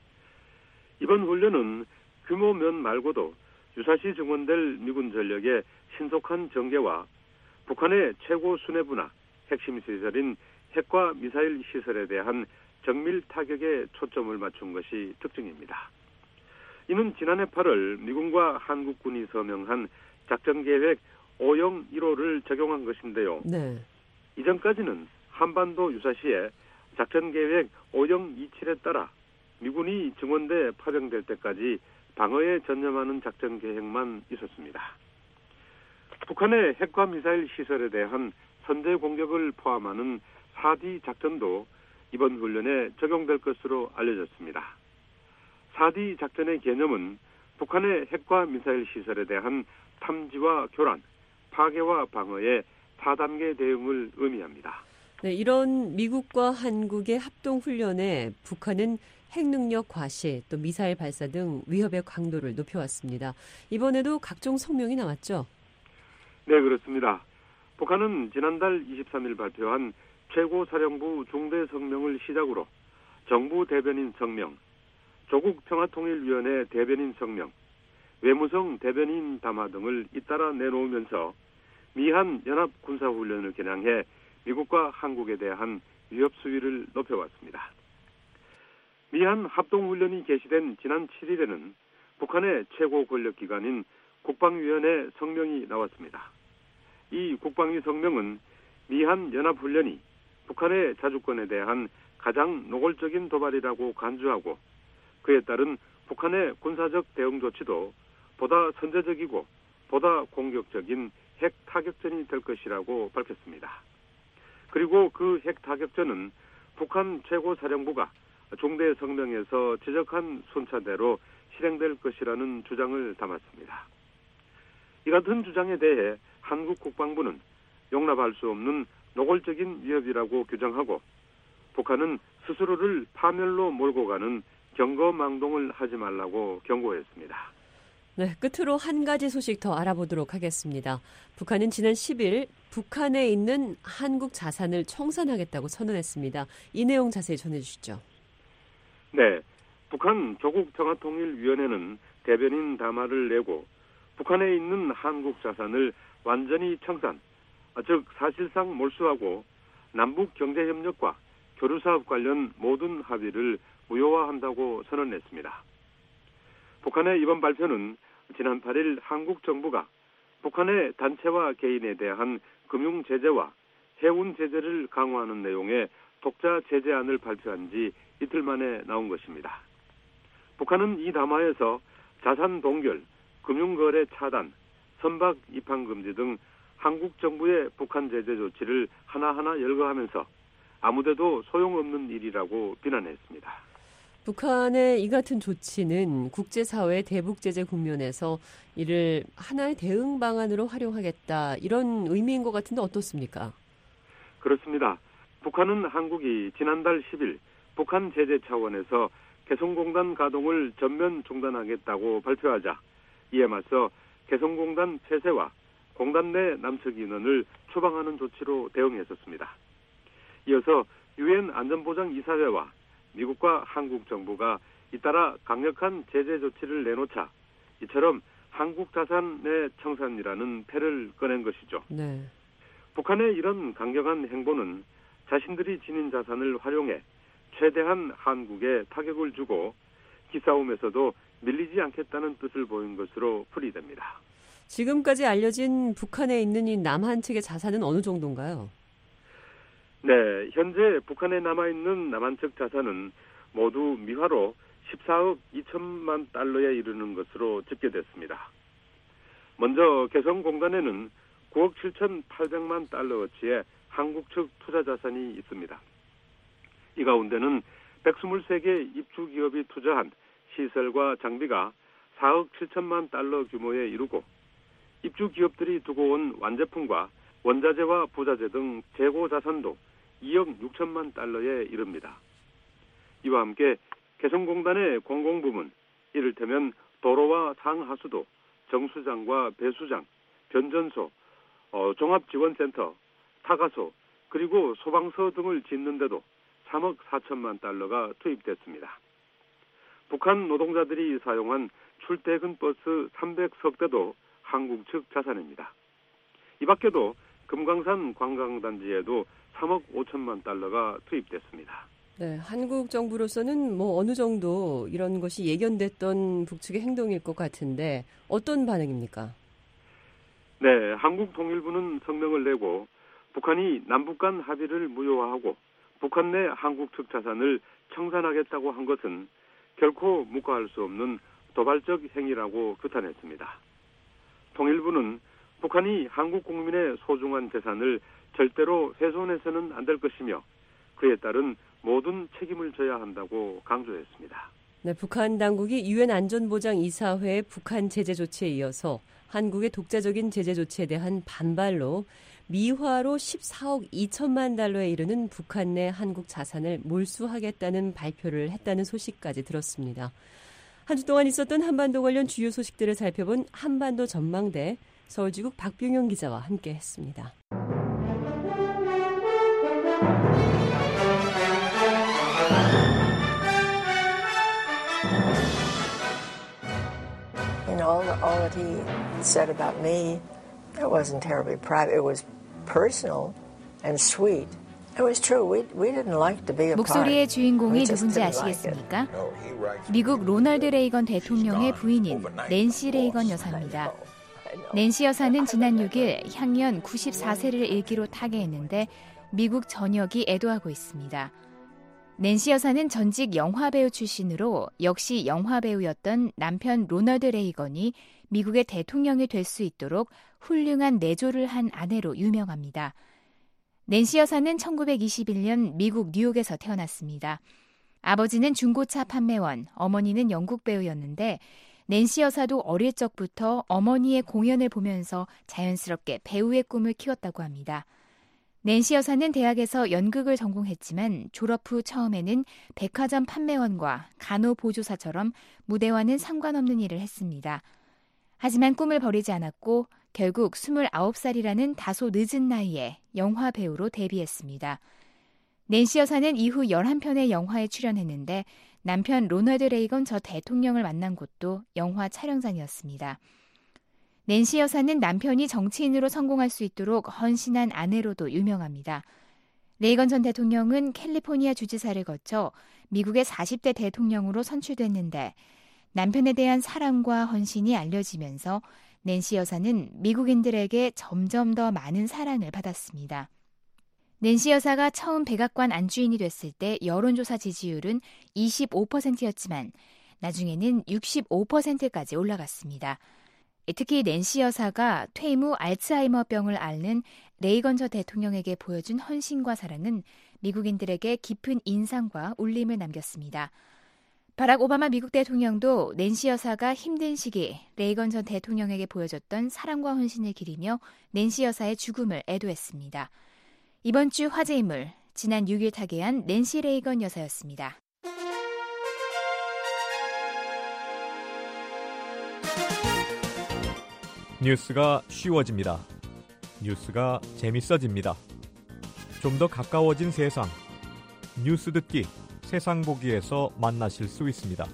이번 훈련은 규모면 말고도 유사시 증원될 미군 전력의 신속한 전개와 북한의 최고 수뇌부나 핵심 시설인 핵과 미사일 시설에 대한 정밀 타격에 초점을 맞춘 것이 특징입니다. 이는 지난해 팔월 미군과 한국군이 서명한 작전계획 오영일호를 적용한 것인데요. 네. 이전까지는 한반도 유사시에 작전계획 오공이칠에 따라 미군이 증원돼 파병될 때까지 방어에 전념하는 작전 계획만 있었습니다. 북한의 핵과 미사일 시설에 대한 선제 공격을 포함하는 사 디 작전도 이번 훈련에 적용될 것으로 알려졌습니다. 사 디 작전의 개념은 북한의 핵과 미사일 시설에 대한 탐지와 교란, 파괴와 방어의 사 단계 대응을 의미합니다. 네, 이런 미국과 한국의 합동훈련에 북한은 핵능력 과시, 또 미사일 발사 등 위협의 강도를 높여왔습니다. 이번에도 각종 성명이 나왔죠? 네, 그렇습니다. 북한은 지난달 이십삼 일 발표한 최고사령부 중대 성명을 시작으로 정부 대변인 성명, 조국 평화통일위원회 대변인 성명, 외무성 대변인 담화 등을 잇따라 내놓으면서 미한 연합군사훈련을 겨냥해 미국과 한국에 대한 위협 수위를 높여왔습니다. 미한 합동훈련이 개시된 지난 칠 일에는 북한의 최고 권력기관인 국방위원회 성명이 나왔습니다. 이 국방위 성명은 미한 연합훈련이 북한의 자주권에 대한 가장 노골적인 도발이라고 간주하고 그에 따른 북한의 군사적 대응 조치도 보다 선제적이고 보다 공격적인 핵 타격전이 될 것이라고 밝혔습니다. 그리고 그 핵 타격전은 북한 최고사령부가 중대 성명에서 지적한 순차대로 실행될 것이라는 주장을 담았습니다. 이 같은 주장에 대해 한국 국방부는 용납할 수 없는 노골적인 위협이라고 규정하고 북한은 스스로를 파멸로 몰고 가는 경거망동을 하지 말라고 경고했습니다. 네, 끝으로 한 가지 소식 더 알아보도록 하겠습니다. 북한은 지난 십 일 북한에 있는 한국 자산을 청산하겠다고 선언했습니다. 이 내용 자세히 전해주시죠. 네, 북한 조국평화통일위원회는 대변인 담화를 내고 북한에 있는 한국 자산을 완전히 청산, 즉 사실상 몰수하고 남북 경제협력과 교류사업 관련 모든 합의를 무효화한다고 선언했습니다. 북한의 이번 발표는 지난 팔 일 한국 정부가 북한의 단체와 개인에 대한 금융 제재와 해운 제재를 강화하는 내용의 독자 제재안을 발표한 지 이틀 만에 나온 것입니다. 북한은 이 담화에서 자산 동결, 금융거래 차단, 선박 입항 금지 등 한국 정부의 북한 제재 조치를 하나하나 열거하면서 아무데도 소용없는 일이라고 비난했습니다. 북한의 이 같은 조치는 국제사회의 대북 제재 국면에서 이를 하나의 대응 방안으로 활용하겠다 이런 의미인 것 같은데 어떻습니까? 그렇습니다. 북한은 한국이 지난달 십 일 북한 제재 차원에서 개성공단 가동을 전면 중단하겠다고 발표하자 이에 맞서 개성공단 폐쇄와 공단 내 남측 인원을 추방하는 조치로 대응했었습니다. 이어서 유엔 안전보장이사회와 미국과 한국 정부가 잇따라 강력한 제재 조치를 내놓자 이처럼 한국 자산의 청산이라는 패를 꺼낸 것이죠. 네. 북한의 이런 강경한 행보는 자신들이 지닌 자산을 활용해 최대한 한국에 타격을 주고 기싸움에서도 밀리지 않겠다는 뜻을 보인 것으로 풀이됩니다. 지금까지 알려진 북한에 있는 이 남한 측의 자산은 어느 정도인가요? 네, 현재 북한에 남아있는 남한 측 자산은 모두 미화로 십사억 이천만 달러에 이르는 것으로 집계됐습니다. 먼저 개성공단에는 구억 칠천팔백만 달러어치의 한국 측 투자 자산이 있습니다. 이 가운데는 백이십삼 개 입주 기업이 투자한 시설과 장비가 사억 칠천만 달러 규모에 이르고 입주 기업들이 두고 온 완제품과 원자재와 부자재 등 재고 자산도 이억 육천만 달러에 이릅니다. 이와 함께 개성공단의 공공부문, 이를테면 도로와 상하수도, 정수장과 배수장, 변전소, 어, 종합지원센터, 타가소, 그리고 소방서 등을 짓는데도 삼억 사천만 달러가 투입됐습니다. 북한 노동자들이 사용한 출퇴근 버스 삼백석 대도 한국 측 자산입니다. 이 밖에도 금강산 관광단지에도 삼억 오천만 달러가 투입됐습니다. 네, 한국 정부로서는 뭐 어느 정도 이런 것이 예견됐던 북측의 행동일 것 같은데 어떤 반응입니까? 네, 한국 통일부는 성명을 내고 북한이 남북 간 합의를 무효화하고 북한 내 한국 특자산을 청산하겠다고 한 것은 결코 묵과할 수 없는 도발적 행위라고 규탄했습니다. 통일부는 북한이 한국 국민의 소중한 재산을 절대로 훼손해서는 안 될 것이며 그에 따른 모든 책임을 져야 한다고 강조했습니다. 네, 북한 당국이 유엔 안전보장이사회의 북한 제재 조치에 이어서 한국의 독자적인 제재 조치에 대한 반발로 미화로 십사억 이천만 달러에 이르는 북한 내 한국 자산을 몰수하겠다는 발표를 했다는 소식까지 들었습니다. 한 주 동안 있었던 한반도 관련 주요 소식들을 살펴본 한반도 전망대 서울지국 박병영 기자와 함께했습니다. You know, all, all that he said about me, it wasn't terribly private. It was personal and sweet. It was true. We, we didn't like to be a part. 목소리의 주인공이 We just 누군지 didn't like 아시겠습니까? it. No, he writes- 미국 로널드 레이건 대통령의 부인인 낸시 레이건 여사입니다. 낸시 여사는 지난 육 일 향년 구십사 세를 일기로 타계했는데 미국 전역이 애도하고 있습니다. 낸시 여사는 전직 영화배우 출신으로 역시 영화배우였던 남편 로널드 레이건이 미국의 대통령이 될 수 있도록 훌륭한 내조를 한 아내로 유명합니다. 낸시 여사는 천구백이십일 년 미국 뉴욕에서 태어났습니다. 아버지는 중고차 판매원, 어머니는 영국 배우였는데 낸시 여사도 어릴 적부터 어머니의 공연을 보면서 자연스럽게 배우의 꿈을 키웠다고 합니다. 낸시 여사는 대학에서 연극을 전공했지만 졸업 후 처음에는 백화점 판매원과 간호보조사처럼 무대와는 상관없는 일을 했습니다. 하지만 꿈을 버리지 않았고 결국 스물아홉 살이라는 다소 늦은 나이에 영화 배우로 데뷔했습니다. 낸시 여사는 이후 열한 편의 영화에 출연했는데 남편 로널드 레이건 전 대통령을 만난 곳도 영화 촬영장이었습니다. 낸시 여사는 남편이 정치인으로 성공할 수 있도록 헌신한 아내로도 유명합니다. 레이건 전 대통령은 캘리포니아 주지사를 거쳐 미국의 사십 대 대통령으로 선출됐는데 남편에 대한 사랑과 헌신이 알려지면서 낸시 여사는 미국인들에게 점점 더 많은 사랑을 받았습니다. 낸시 여사가 처음 백악관 안주인이 됐을 때 여론조사 지지율은 이십오 퍼센트였지만 나중에는 육십오 퍼센트까지 올라갔습니다. 특히 낸시 여사가 퇴임 후 알츠하이머병을 앓는 레이건 전 대통령에게 보여준 헌신과 사랑은 미국인들에게 깊은 인상과 울림을 남겼습니다. 바락 오바마 미국 대통령도 낸시 여사가 힘든 시기 레이건 전 대통령에게 보여줬던 사랑과 헌신을 기리며 낸시 여사의 죽음을 애도했습니다. 이번 주 화제 인물, 지난 육 일 타계한 낸시 레이건 여사였습니다. 뉴스가 쉬워집니다. 뉴스가 재밌어집니다. 좀 더 가까워진 세상. 뉴스 듣기, 세상 보기에서 만나실 수 있습니다.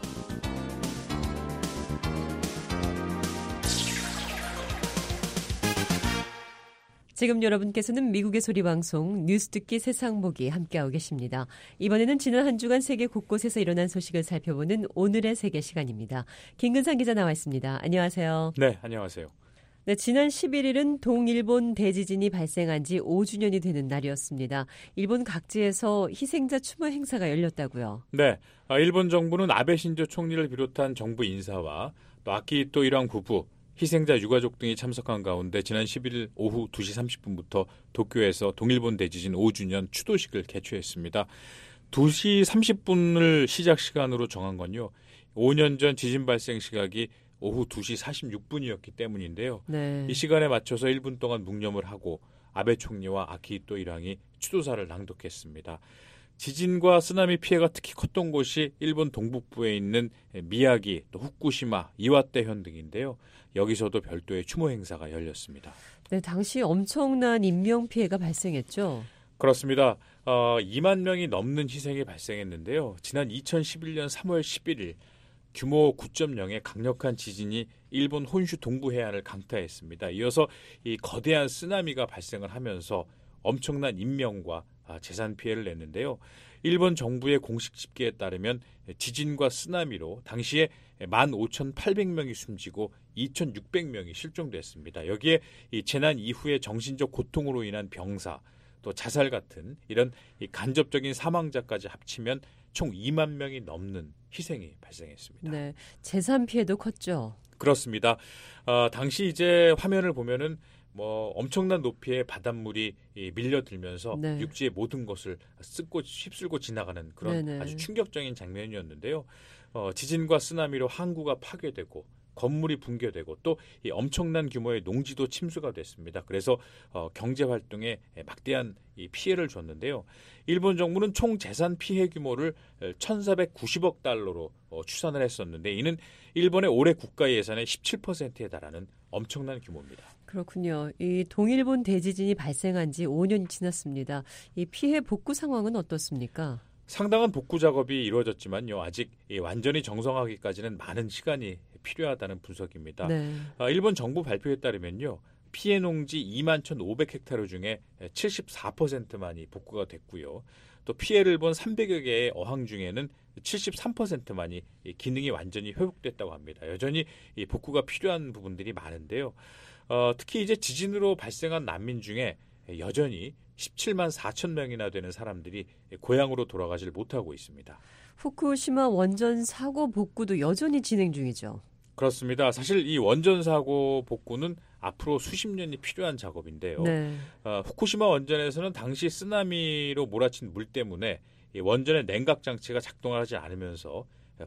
지금 여러분께서는 미국의 소리 방송 뉴스 듣기 세상 보기 함께하고 계십니다. 이번에는 지난 한 주간 세계 곳곳에서 일어난 소식을 살펴보는 오늘의 세계 시간입니다. 김근상 기자 나와 있습니다. 안녕하세요. 네, 안녕하세요. 네, 지난 십일 일은 동일본 대지진이 발생한 지 오 주년이 되는 날이었습니다. 일본 각지에서 희생자 추모 행사가 열렸다고요. 네, 일본 정부는 아베 신조 총리를 비롯한 정부 인사와 또 아키히토 일왕 부부, 희생자 유가족 등이 참석한 가운데 지난 십일 일 오후 두 시 삼십 분부터 도쿄에서 동일본 대지진 오 주년 추도식을 개최했습니다. 두 시 삼십 분을 시작 시간으로 정한 건요. 오 년 전 지진 발생 시각이 오후 두 시 사십육 분이었기 때문인데요. 네. 이 시간에 맞춰서 일 분 동안 묵념을 하고 아베 총리와 아키히토 일왕이 추도사를 낭독했습니다. 지진과 쓰나미 피해가 특히 컸던 곳이 일본 동북부에 있는 미야기, 또 후쿠시마, 이와테현 등인데요. 여기서도 별도의 추모 행사가 열렸습니다. 네, 당시 엄청난 인명 피해가 발생했죠. 그렇습니다. 어, 이만 명이 넘는 희생이 발생했는데요. 지난 이천십일 년 삼월 십일 일 규모 구 점 영의 강력한 지진이 일본 혼슈 동부 해안을 강타했습니다. 이어서 이 거대한 쓰나미가 발생을 하면서 엄청난 인명과 재산 피해를 냈는데요. 일본 정부의 공식 집계에 따르면 지진과 쓰나미로 당시에 만 오천팔백 명이 숨지고 이천육백 명이 실종됐습니다. 여기에 이 재난 이후의 정신적 고통으로 인한 병사, 또 자살 같은 이런 이 간접적인 사망자까지 합치면 총 이만 명이 넘는 희생이 발생했습니다. 네, 재산 피해도 컸죠. 그렇습니다. 어, 당시 이제 화면을 보면은 뭐 엄청난 높이의 바닷물이 이 밀려들면서 네. 육지의 모든 것을 쓱고 휩쓸고 지나가는 그런 네네. 아주 충격적인 장면이었는데요. 어, 지진과 쓰나미로 항구가 파괴되고 건물이 붕괴되고 또 이 엄청난 규모의 농지도 침수가 됐습니다. 그래서 어, 경제 활동에 막대한 이 피해를 줬는데요. 일본 정부는 총 재산 피해 규모를 천사백구십억 달러로 어, 추산을 했었는데 이는 일본의 올해 국가 예산의 십칠 퍼센트에 달하는 엄청난 규모입니다. 그렇군요. 이 동일본 대지진이 발생한 지 오 년이 지났습니다. 이 피해 복구 상황은 어떻습니까? 상당한 복구 작업이 이루어졌지만요. 아직 이 완전히 정상화하기까지는 많은 시간이 필요하다는 분석입니다. 네. 아, 일본 정부 발표에 따르면요. 피해 농지 이만 천오백 헥타르 중에 칠십사 퍼센트만이 복구가 됐고요. 또 피해를 본 삼백여 개의 어항 중에는 칠십삼 퍼센트만이 기능이 완전히 회복됐다고 합니다. 여전히 이 복구가 필요한 부분들이 많은데요. 어, 특히 이제 지진으로 발생한 난민 중에 여전히 십칠만 사천 명이나 되는 사람들이 고향으로 돌아가질 못하고 있습니다. 후쿠시마 원전 사고 복구도 여전히 진행 중이죠. 그렇습니다. 사실 이 원전 사고 복구는 앞으로 수십 년이 필요한 작업인데요. 네. 어, 후쿠시마 원전에서는 당시 쓰나미로 몰아친 물 때문에 이 원전의 냉각 장치가 작동하지 않으면서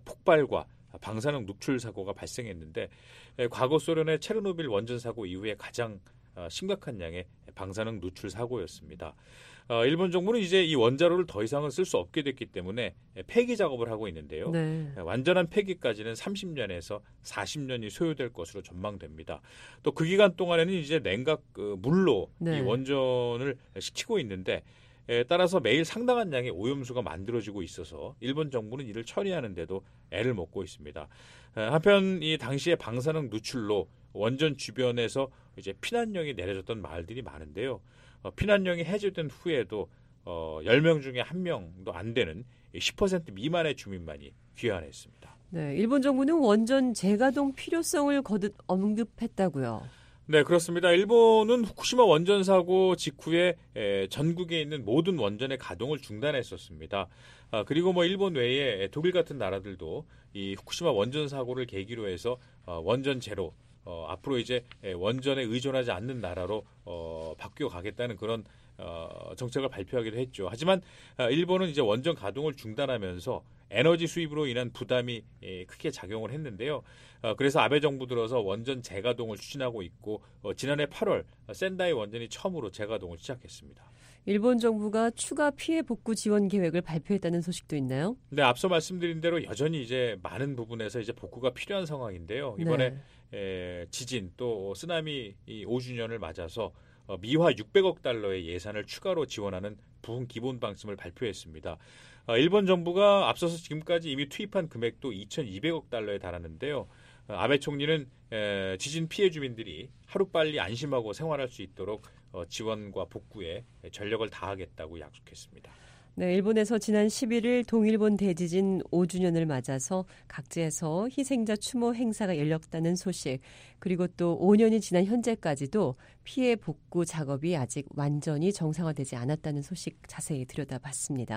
폭발과 방사능 누출 사고가 발생했는데 과거 소련의 체르노빌 원전 사고 이후에 가장 심각한 양의 방사능 누출 사고였습니다. 어, 일본 정부는 이제 이 원자로를 더 이상은 쓸 수 없게 됐기 때문에 폐기 작업을 하고 있는데요. 네. 완전한 폐기까지는 삼십 년에서 사십 년이 소요될 것으로 전망됩니다. 또 그 기간 동안에는 이제 냉각 그 물로 네. 이 원전을 식히고 있는데 에 따라서 매일 상당한 양의 오염수가 만들어지고 있어서 일본 정부는 이를 처리하는데도 애를 먹고 있습니다. 에, 한편 이 당시의 방사능 누출로 원전 주변에서 이제 피난령이 내려졌던 마을들이 많은데요. 어, 피난령이 해제된 후에도 어, 열 명 중에 한 명도 안 되는 십 퍼센트 미만의 주민만이 귀환했습니다. 네, 일본 정부는 원전 재가동 필요성을 거듭 언급했다고요. 네, 그렇습니다. 일본은 후쿠시마 원전 사고 직후에 에, 전국에 있는 모든 원전의 가동을 중단했었습니다. 아, 그리고 뭐 일본 외에 독일 같은 나라들도 이 후쿠시마 원전 사고를 계기로 해서 어, 원전 제로 어, 앞으로 이제 원전에 의존하지 않는 나라로 어, 바뀌어 가겠다는 그런 어, 정책을 발표하기도 했죠. 하지만 어, 일본은 이제 원전 가동을 중단하면서 에너지 수입으로 인한 부담이 예, 크게 작용을 했는데요. 어, 그래서 아베 정부 들어서 원전 재가동을 추진하고 있고 어, 지난해 팔월 센다이 원전이 처음으로 재가동을 시작했습니다. 일본 정부가 추가 피해 복구 지원 계획을 발표했다는 소식도 있나요? 네, 앞서 말씀드린 대로 여전히 이제 많은 부분에서 이제 복구가 필요한 상황인데요. 이번에 네. 에, 지진 또 쓰나미 이 오 주년을 맞아서 어, 미화 육백억 달러의 예산을 추가로 지원하는 부흥 기본 방침을 발표했습니다. 어, 일본 정부가 앞서서 지금까지 이미 투입한 금액도 이천이백억 달러에 달하는데요. 어, 아베 총리는 에, 지진 피해 주민들이 하루빨리 안심하고 생활할 수 있도록 어, 지원과 복구에 전력을 다하겠다고 약속했습니다. 네, 일본에서 지난 십일 일 동일본 대지진 오 주년을 맞아서 각지에서 희생자 추모 행사가 열렸다는 소식, 그리고 또 오 년이 지난 현재까지도 피해 복구 작업이 아직 완전히 정상화되지 않았다는 소식 자세히 들여다봤습니다.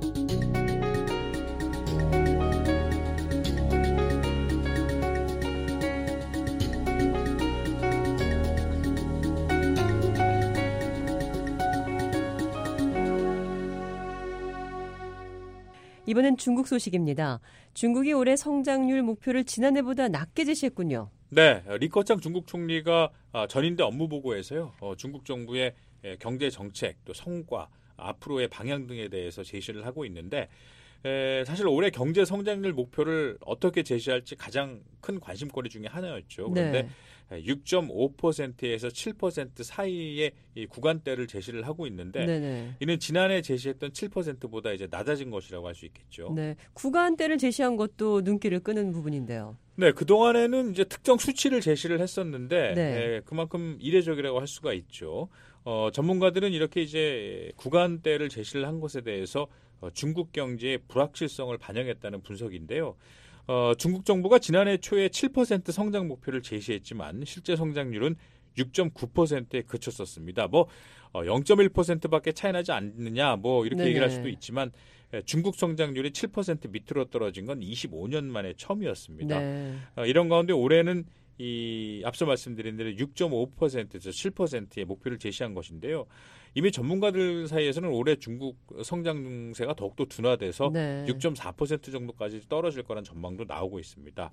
이번엔 중국 소식입니다. 중국이 올해 성장률 목표를 지난해보다 낮게 제시했군요. 네, 리커창 중국 총리가 전인대 업무 보고에서요. 어, 중국 정부의 경제 정책, 또 성과, 앞으로의 방향 등에 대해서 제시를 하고 있는데 에, 사실 올해 경제 성장률 목표를 어떻게 제시할지 가장 큰 관심거리 중에 하나였죠. 그런데 네. 육 점 오 퍼센트에서 칠 퍼센트 사이의 이 구간대를 제시를 하고 있는데 네네. 이는 지난해 제시했던 칠 퍼센트보다 이제 낮아진 것이라고 할 수 있겠죠. 네, 구간대를 제시한 것도 눈길을 끄는 부분인데요. 네, 그동안에는 이제 특정 수치를 제시를 했었는데 네. 에, 그만큼 이례적이라고 할 수가 있죠. 어, 전문가들은 이렇게 이제 구간대를 제시를 한 것에 대해서 어, 중국 경제의 불확실성을 반영했다는 분석인데요. 어, 중국 정부가 지난해 초에 칠 퍼센트 성장 목표를 제시했지만 실제 성장률은 육 점 구 퍼센트에 그쳤었습니다. 뭐 어, 영 점 일 퍼센트밖에 차이 나지 않느냐 뭐 이렇게 네네. 얘기를 할 수도 있지만 중국 성장률이 칠 퍼센트 밑으로 떨어진 건 이십오 년 만에 처음이었습니다. 네. 어, 이런 가운데 올해는 이 앞서 말씀드린 대로 육 점 오 퍼센트에서 칠 퍼센트의 목표를 제시한 것인데요. 이미 전문가들 사이에서는 올해 중국 성장세가 더욱더 둔화돼서 네. 육 점 사 퍼센트 정도까지 떨어질 거란 전망도 나오고 있습니다.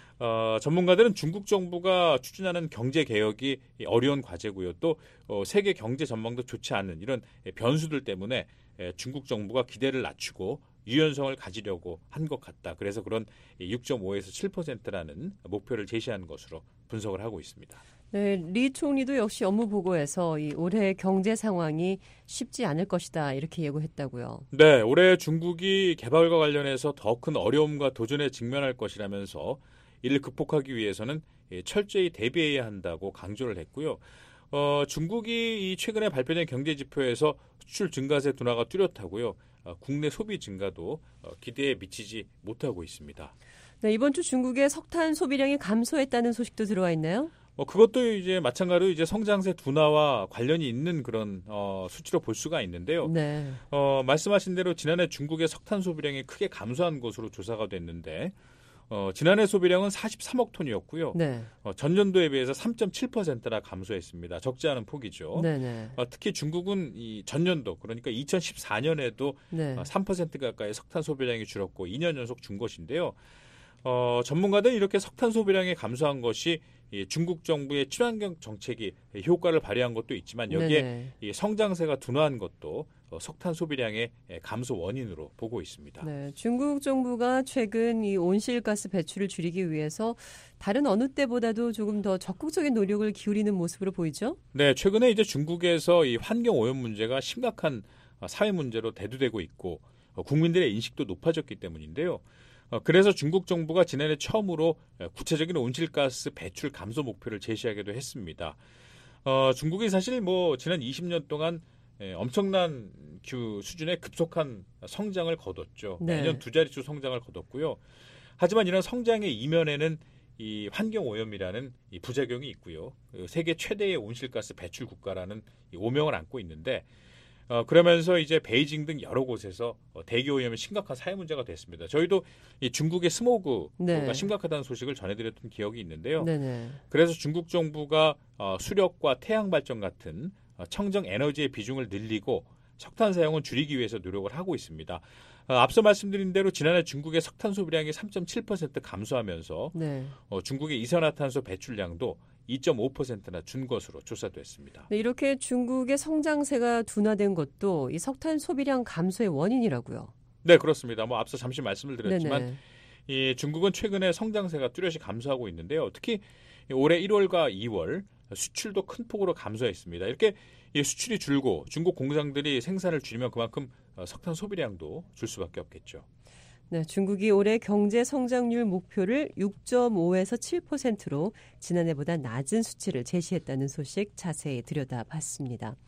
어, 전문가들은 중국 정부가 추진하는 경제 개혁이 어려운 과제고요. 또 어, 세계 경제 전망도 좋지 않은 이런 변수들 때문에 에, 중국 정부가 기대를 낮추고 유연성을 가지려고 한 것 같다. 그래서 그런 육 점 오에서 칠 퍼센트라는 목표를 제시한 것으로 분석을 하고 있습니다. 네, 리 총리도 역시 업무 보고에서 이 올해 경제 상황이 쉽지 않을 것이다 이렇게 예고했다고요. 네, 올해 중국이 개발과 관련해서 더 큰 어려움과 도전에 직면할 것이라면서 이를 극복하기 위해서는 철저히 대비해야 한다고 강조를 했고요. 어, 중국이 이 최근에 발표된 경제 지표에서 수출 증가세 둔화가 뚜렷하고요. 어, 국내 소비 증가도 어, 기대에 미치지 못하고 있습니다. 네, 이번 주 중국의 석탄 소비량이 감소했다는 소식도 들어와 있나요? 어, 그것도 이제 마찬가지로 이제 성장세 둔화와 관련이 있는 그런 어, 수치로 볼 수가 있는데요. 네. 어, 말씀하신 대로 지난해 중국의 석탄 소비량이 크게 감소한 것으로 조사가 됐는데 어, 지난해 소비량은 사십삼억 톤이었고요. 네. 어, 전년도에 비해서 삼 점 칠 퍼센트나 감소했습니다. 적지 않은 폭이죠. 네네. 어, 특히 중국은 이 전년도 그러니까 이천십사 년에도 네. 어, 삼 퍼센트 가까이 석탄 소비량이 줄었고 이 년 연속 준 것인데요. 어, 전문가들은 이렇게 석탄 소비량이 감소한 것이 이 중국 정부의 친환경 정책이 효과를 발휘한 것도 있지만 여기에 네네. 이 성장세가 둔화한 것도 어, 석탄 소비량의 감소 원인으로 보고 있습니다. 네, 중국 정부가 최근 이 온실가스 배출을 줄이기 위해서 다른 어느 때보다도 조금 더 적극적인 노력을 기울이는 모습으로 보이죠? 네, 최근에 이제 중국에서 이 환경 오염 문제가 심각한 사회 문제로 대두되고 있고 어, 국민들의 인식도 높아졌기 때문인데요. 어, 그래서 중국 정부가 지난해 처음으로 구체적인 온실가스 배출 감소 목표를 제시하기도 했습니다. 어, 중국이 사실 뭐 지난 이십 년 동안 예, 엄청난 규 수준의 급속한 성장을 거뒀죠. 네. 매년 두 자릿수 성장을 거뒀고요. 하지만 이런 성장의 이면에는 이 환경 오염이라는 이 부작용이 있고요. 그 세계 최대의 온실가스 배출 국가라는 이 오명을 안고 있는데 어, 그러면서 이제 베이징 등 여러 곳에서 어, 대기 오염이 심각한 사회 문제가 됐습니다. 저희도 이 중국의 스모그가 네. 심각하다는 소식을 전해드렸던 기억이 있는데요. 네네. 그래서 중국 정부가 어, 수력과 태양 발전 같은 어, 청정 에너지의 비중을 늘리고 석탄 사용을 줄이기 위해서 노력을 하고 있습니다. 어, 앞서 말씀드린 대로 지난해 중국의 석탄 소비량이 삼 점 칠 퍼센트 감소하면서 네. 어, 중국의 이산화탄소 배출량도 이 점 오 퍼센트나 준 것으로 조사됐습니다. 네, 이렇게 중국의 성장세가 둔화된 것도 이 석탄 소비량 감소의 원인이라고요. 네, 그렇습니다. 뭐 앞서 잠시 말씀을 드렸지만 네네. 이 중국은 최근에 성장세가 뚜렷이 감소하고 있는데요. 특히 올해 일월과 이월 수출도 큰 폭으로 감소했습니다. 이렇게 이 수출이 줄고 중국 공장들이 생산을 줄이면 그만큼 석탄 소비량도 줄 수밖에 없겠죠. 네, 중국이 올해 경제 성장률 목표를 육 점 오에서 칠 퍼센트로 지난해보다 낮은 수치를 제시했다는 소식 자세히 들여다봤습니다.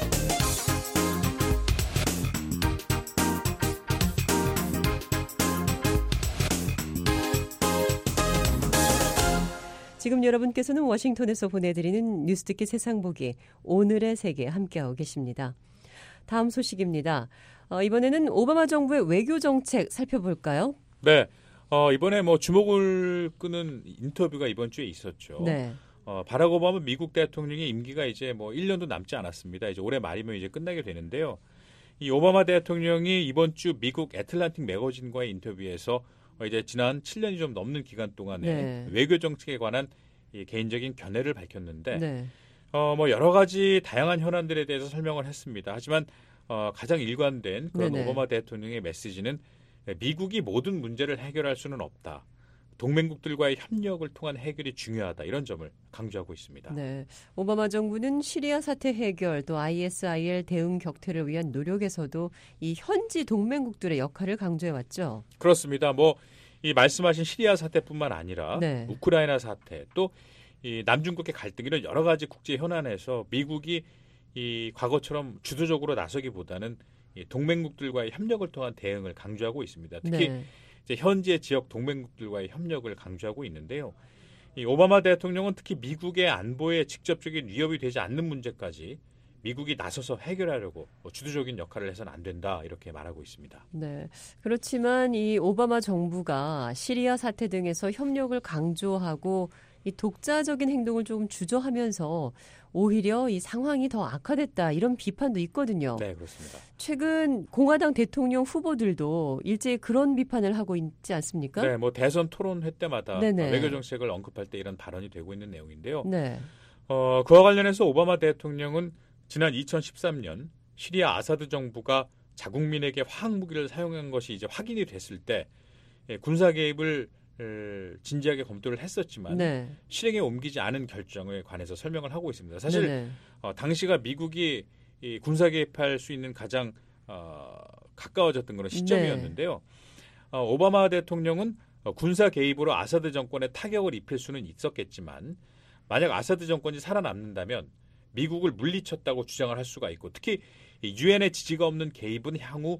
지금 여러분께서는 워싱턴에서 보내드리는 뉴스 듣기 세상 보기 오늘의 세계 함께하고 계십니다. 다음 소식입니다. 어, 이번에는 오바마 정부의 외교 정책 살펴볼까요? 네, 어, 이번에 뭐 주목을 끄는 인터뷰가 이번 주에 있었죠. 네. 어, 바락 오바마 미국 대통령의 임기가 이제 뭐 일 년도 남지 않았습니다. 이제 올해 말이면 이제 끝나게 되는데요. 이 오바마 대통령이 이번 주 미국 애틀란틱 매거진과의 인터뷰에서 어, 이제 지난 칠 년이 좀 넘는 기간 동안에 네. 외교 정책에 관한 이 개인적인 견해를 밝혔는데, 네. 어, 뭐 여러 가지 다양한 현안들에 대해서 설명을 했습니다. 하지만 어, 가장 일관된 그런 네네. 오바마 대통령의 메시지는 미국이 모든 문제를 해결할 수는 없다. 동맹국들과의 협력을 통한 해결이 중요하다. 이런 점을 강조하고 있습니다. 네, 오바마 정부는 시리아 사태 해결 또 아이에스아이엘 대응 격퇴를 위한 노력에서도 이 현지 동맹국들의 역할을 강조해왔죠. 그렇습니다. 뭐 이 말씀하신 시리아 사태뿐만 아니라 네. 우크라이나 사태 또 이 남중국의 갈등 이런 여러 가지 국제 현안에서 미국이 이 과거처럼 주도적으로 나서기보다는 이 동맹국들과의 협력을 통한 대응을 강조하고 있습니다. 특히 네. 이제 현지의 지역 동맹국들과의 협력을 강조하고 있는데요. 이 오바마 대통령은 특히 미국의 안보에 직접적인 위협이 되지 않는 문제까지 미국이 나서서 해결하려고 주도적인 역할을 해서는 안 된다 이렇게 말하고 있습니다. 네, 그렇지만 이 오바마 정부가 시리아 사태 등에서 협력을 강조하고 이 독자적인 행동을 조금 주저하면서 오히려 이 상황이 더 악화됐다 이런 비판도 있거든요. 네, 그렇습니다. 최근 공화당 대통령 후보들도 일제히 그런 비판을 하고 있지 않습니까? 네, 뭐 대선 토론회 때마다 네네. 외교 정책을 언급할 때 이런 발언이 되고 있는 내용인데요. 네. 어, 그와 관련해서 오바마 대통령은 지난 이천십삼 년 시리아 아사드 정부가 자국민에게 화학 무기를 사용한 것이 이제 확인이 됐을 때 예, 군사 개입을 진지하게 검토를 했었지만 네. 실행에 옮기지 않은 결정에 관해서 설명을 하고 있습니다. 사실 어, 당시가 미국이 이 군사 개입할 수 있는 가장 어, 가까워졌던 그런 시점이었는데요. 네. 어, 오바마 대통령은 어, 군사 개입으로 아사드 정권에 타격을 입힐 수는 있었겠지만 만약 아사드 정권이 살아남는다면 미국을 물리쳤다고 주장을 할 수가 있고 특히 유엔의 지지가 없는 개입은 향후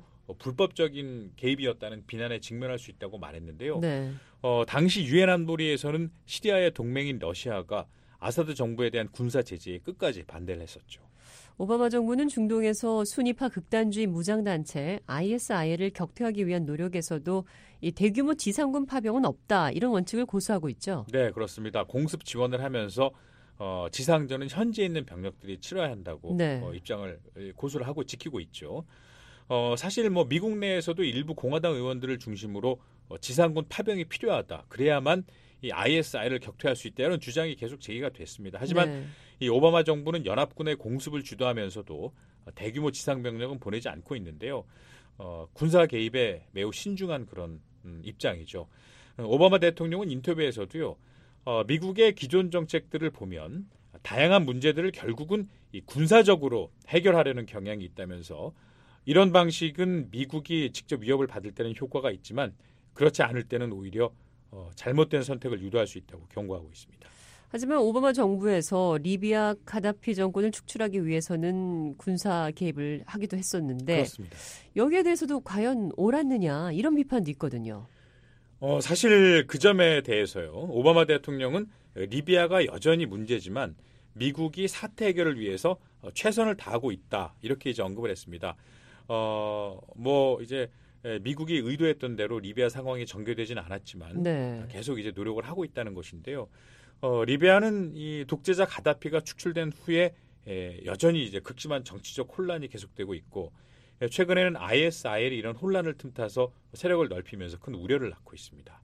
불법적인 개입이었다는 비난에 직면할 수 있다고 말했는데요. 네. 어, 당시 유엔 안보리에서는 시리아의 동맹인 러시아가 아사드 정부에 대한 군사 제재에 끝까지 반대를 했었죠. 오바마 정부는 중동에서 순위파 극단주의 무장단체 아이에스아이엘을 격퇴하기 위한 노력에서도 이 대규모 지상군 파병은 없다 이런 원칙을 고수하고 있죠. 네, 그렇습니다. 공습 지원을 하면서 어, 지상전은 현재 있는 병력들이 치러야 한다고 네. 어, 입장을 고수를 하고 지키고 있죠. 어, 사실 뭐 미국 내에서도 일부 공화당 의원들을 중심으로 어, 지상군 파병이 필요하다. 그래야만 이 아이에스아이엘을 격퇴할 수 있다. 이런 주장이 계속 제기가 됐습니다. 하지만 네. 이 오바마 정부는 연합군의 공습을 주도하면서도 대규모 지상 병력은 보내지 않고 있는데요. 어, 군사 개입에 매우 신중한 그런 음, 입장이죠. 오바마 대통령은 인터뷰에서도요. 어, 미국의 기존 정책들을 보면 다양한 문제들을 결국은 이 군사적으로 해결하려는 경향이 있다면서 이런 방식은 미국이 직접 위협을 받을 때는 효과가 있지만 그렇지 않을 때는 오히려 어, 잘못된 선택을 유도할 수 있다고 경고하고 있습니다. 하지만 오바마 정부에서 리비아 카다피 정권을 축출하기 위해서는 군사 개입을 하기도 했었는데 그렇습니다. 여기에 대해서도 과연 옳았느냐 이런 비판도 있거든요. 어, 사실 그 점에 대해서요. 오바마 대통령은 리비아가 여전히 문제지만 미국이 사태 해결을 위해서 최선을 다하고 있다. 이렇게 이제 언급을 했습니다. 어, 뭐 이제 미국이 의도했던 대로 리비아 상황이 전개되지는 않았지만 네. 계속 이제 노력을 하고 있다는 것인데요. 어, 리비아는 이 독재자 가다피가 축출된 후에 에, 여전히 이제 극심한 정치적 혼란이 계속되고 있고 에, 최근에는 아이에스아이엘이 이런 혼란을 틈타서 세력을 넓히면서 큰 우려를 낳고 있습니다.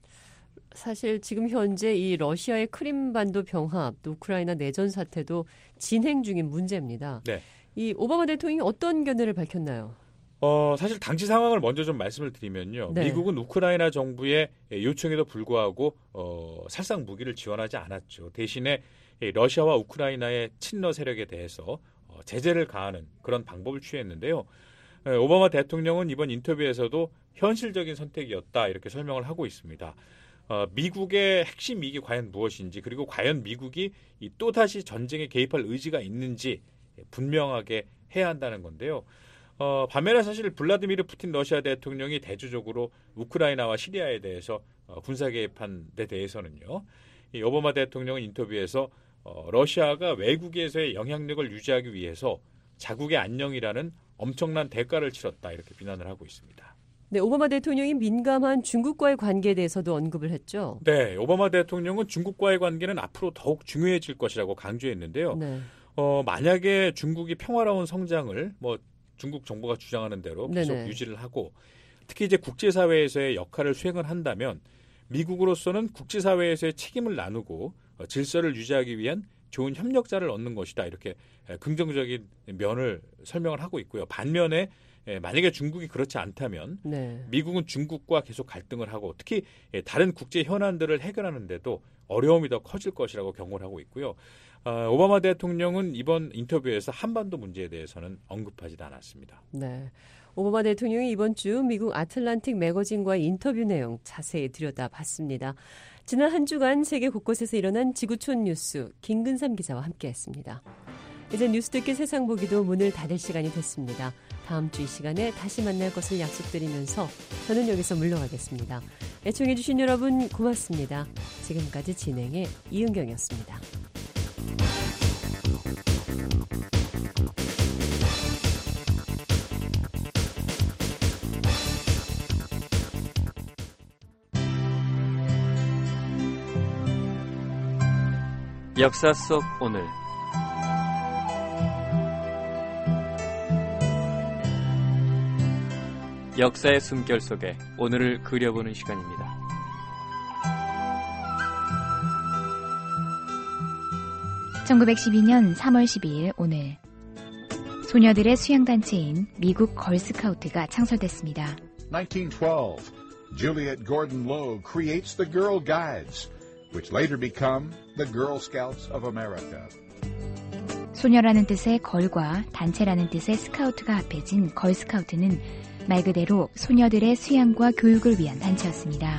사실 지금 현재 이 러시아의 크림반도 병합, 또 우크라이나 내전 사태도 진행 중인 문제입니다. 네. 이 오바마 대통령이 어떤 견해를 밝혔나요? 어, 사실 당시 상황을 먼저 좀 말씀을 드리면요. 네. 미국은 우크라이나 정부의 요청에도 불구하고 어, 살상 무기를 지원하지 않았죠. 대신에 러시아와 우크라이나의 친러 세력에 대해서 어, 제재를 가하는 그런 방법을 취했는데요. 에, 오바마 대통령은 이번 인터뷰에서도 현실적인 선택이었다 이렇게 설명을 하고 있습니다. 어, 미국의 핵심 이익이 과연 무엇인지 그리고 과연 미국이 이 또다시 전쟁에 개입할 의지가 있는지 분명하게 해야 한다는 건데요. 어, 반면에 사실 블라디미르 푸틴 러시아 대통령이 대조적으로 우크라이나와 시리아에 대해서 어, 군사 개입한 데 대해서는요. 이 오바마 대통령은 인터뷰에서 어, 러시아가 외국에서의 영향력을 유지하기 위해서 자국의 안녕이라는 엄청난 대가를 치렀다 이렇게 비난을 하고 있습니다. 네, 오바마 대통령이 민감한 중국과의 관계에 대해서도 언급을 했죠. 네, 오바마 대통령은 중국과의 관계는 앞으로 더욱 중요해질 것이라고 강조했는데요. 네. 어, 만약에 중국이 평화로운 성장을 뭐 중국 정부가 주장하는 대로 계속 네네. 유지를 하고 특히 이제 국제사회에서의 역할을 수행을 한다면 미국으로서는 국제사회에서의 책임을 나누고 어, 질서를 유지하기 위한 좋은 협력자를 얻는 것이다. 이렇게 긍정적인 면을 설명을 하고 있고요. 반면에 만약에 중국이 그렇지 않다면 네. 미국은 중국과 계속 갈등을 하고 특히 다른 국제 현안들을 해결하는 데도 어려움이 더 커질 것이라고 경고를 하고 있고요. 어, 오바마 대통령은 이번 인터뷰에서 한반도 문제에 대해서는 언급하지도 않았습니다. 네. 오바마 대통령이 이번 주 미국 아틀란틱 매거진과의 인터뷰 내용 자세히 들여다봤습니다. 지난 한 주간 세계 곳곳에서 일어난 지구촌 뉴스 김근삼 기자와 함께했습니다. 이제 뉴스 듣기 세상 보기도 문을 닫을 시간이 됐습니다. 다음 주 이 시간에 다시 만날 것을 약속드리면서 저는 여기서 물러가겠습니다. 애청해주신 여러분 고맙습니다. 지금까지 진행의 이은경이었습니다. 역사 속 오늘 역사의 숨결 속에 오늘을 그려보는 시간입니다. 천구백십이 년 삼월 십이일 오늘 소녀들의 수양단체인 미국 걸스카우트가 창설됐습니다. nineteen twelve, Juliet Gordon Low creates the Girl Guides, which later become the Girl Scouts of America. 소녀라는 뜻의 걸과 단체라는 뜻의 스카우트가 합해진 걸스카우트는 말 그대로 소녀들의 수양과 교육을 위한 단체였습니다.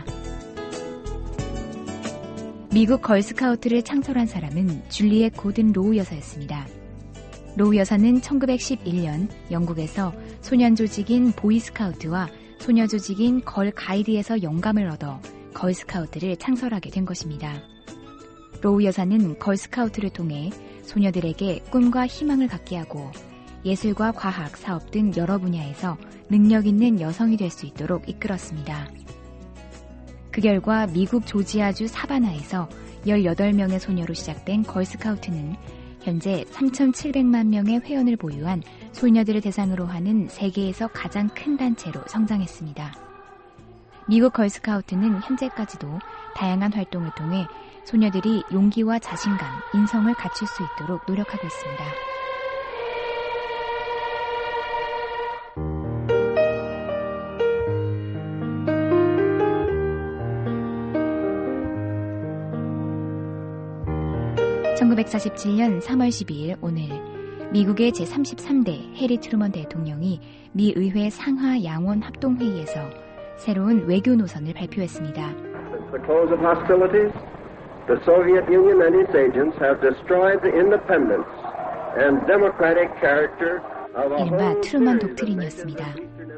미국 걸스카우트를 창설한 사람은 줄리엣 고든 로우 여사였습니다. 로우 여사는 천구백십일 년 영국에서 소년 조직인 보이스카우트와 소녀 조직인 걸 가이드에서 영감을 얻어 걸스카우트를 창설하게 된 것입니다. 로우 여사는 걸스카우트를 통해 소녀들에게 꿈과 희망을 갖게 하고 예술과 과학, 사업 등 여러 분야에서 능력 있는 여성이 될 수 있도록 이끌었습니다. 그 결과 미국 조지아주 사바나에서 열여덟 명의 소녀로 시작된 걸스카우트는 현재 삼천칠백만 명의 회원을 보유한 소녀들을 대상으로 하는 세계에서 가장 큰 단체로 성장했습니다. 미국 걸스카우트는 현재까지도 다양한 활동을 통해 소녀들이 용기와 자신감, 인성을 갖출 수 있도록 노력하고 있습니다. 천구백사십칠 년 삼월 십이일 오늘 미국의 제삼십삼 대 해리 트루먼 대통령이 미 의회 상하 양원 합동회의에서 새로운 외교 노선을 발표했습니다. Since the close of hostilities, the Soviet Union and its agents have destroyed the independence and democratic character of a 이른바 트루먼 독트린이었습니다.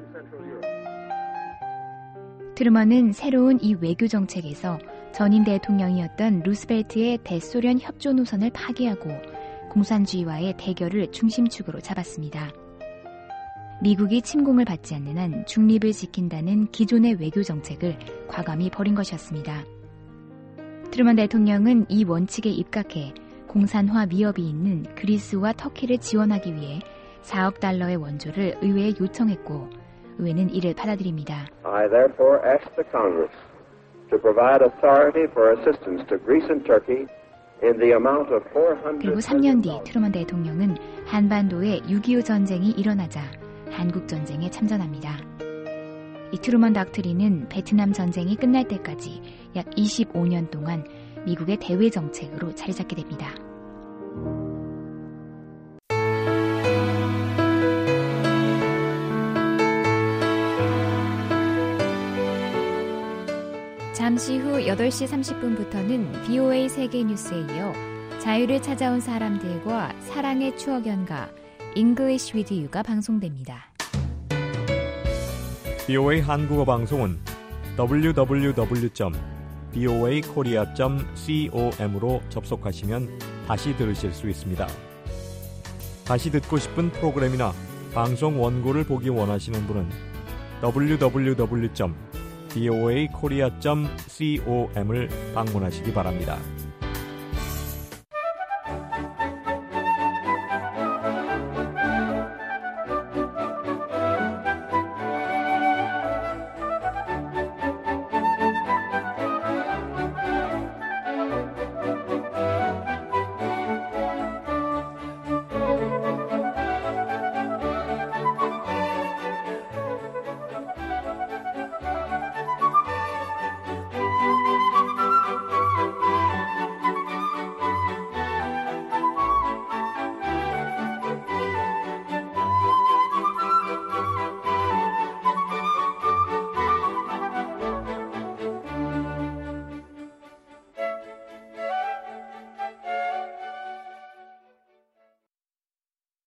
트루먼은 새로운 이 외교 정책에서 전임 대통령이었던 루스벨트의 대소련 협조 노선을 파기하고 공산주의와의 대결을 중심축으로 잡았습니다. 미국이 침공을 받지 않는 한 중립을 지킨다는 기존의 외교 정책을 과감히 버린 것이었습니다. 트루먼 대통령은 이 원칙에 입각해 공산화 위협이 있는 그리스와 터키를 지원하기 위해 사억 달러의 원조를 의회에 요청했고 의회는 이를 받아들입니다. I therefore ask the Congress to provide authority for assistance to Greece and Turkey in the amount of four hundred. 그리고 삼 년 뒤 트루먼 대통령은 한반도에 육이오 전쟁이 일어나자 한국 전쟁에 참전합니다. 이 트루먼 닥트린은 베트남 전쟁이 끝날 때까지 약 이십오 년 동안 미국의 대외 정책으로 자리 잡게 됩니다. 잠시 후 여덟 시 삼십 분부터는 브이오에이 세계 뉴스에 이어 자유를 찾아온 사람들과 사랑의 추억 연가 English with You가 방송됩니다. 브이오에이 한국어 방송은 더블유 더블유 더블유 점 브이오에이 코리아 점 com으로 접속하시면 다시 들으실 수 있습니다. 다시 듣고 싶은 프로그램이나 방송 원고를 보기 원하시는 분은 더블유 더블유 더블유 점 브이오에이 코리아 점 com을 방문하시기 바랍니다.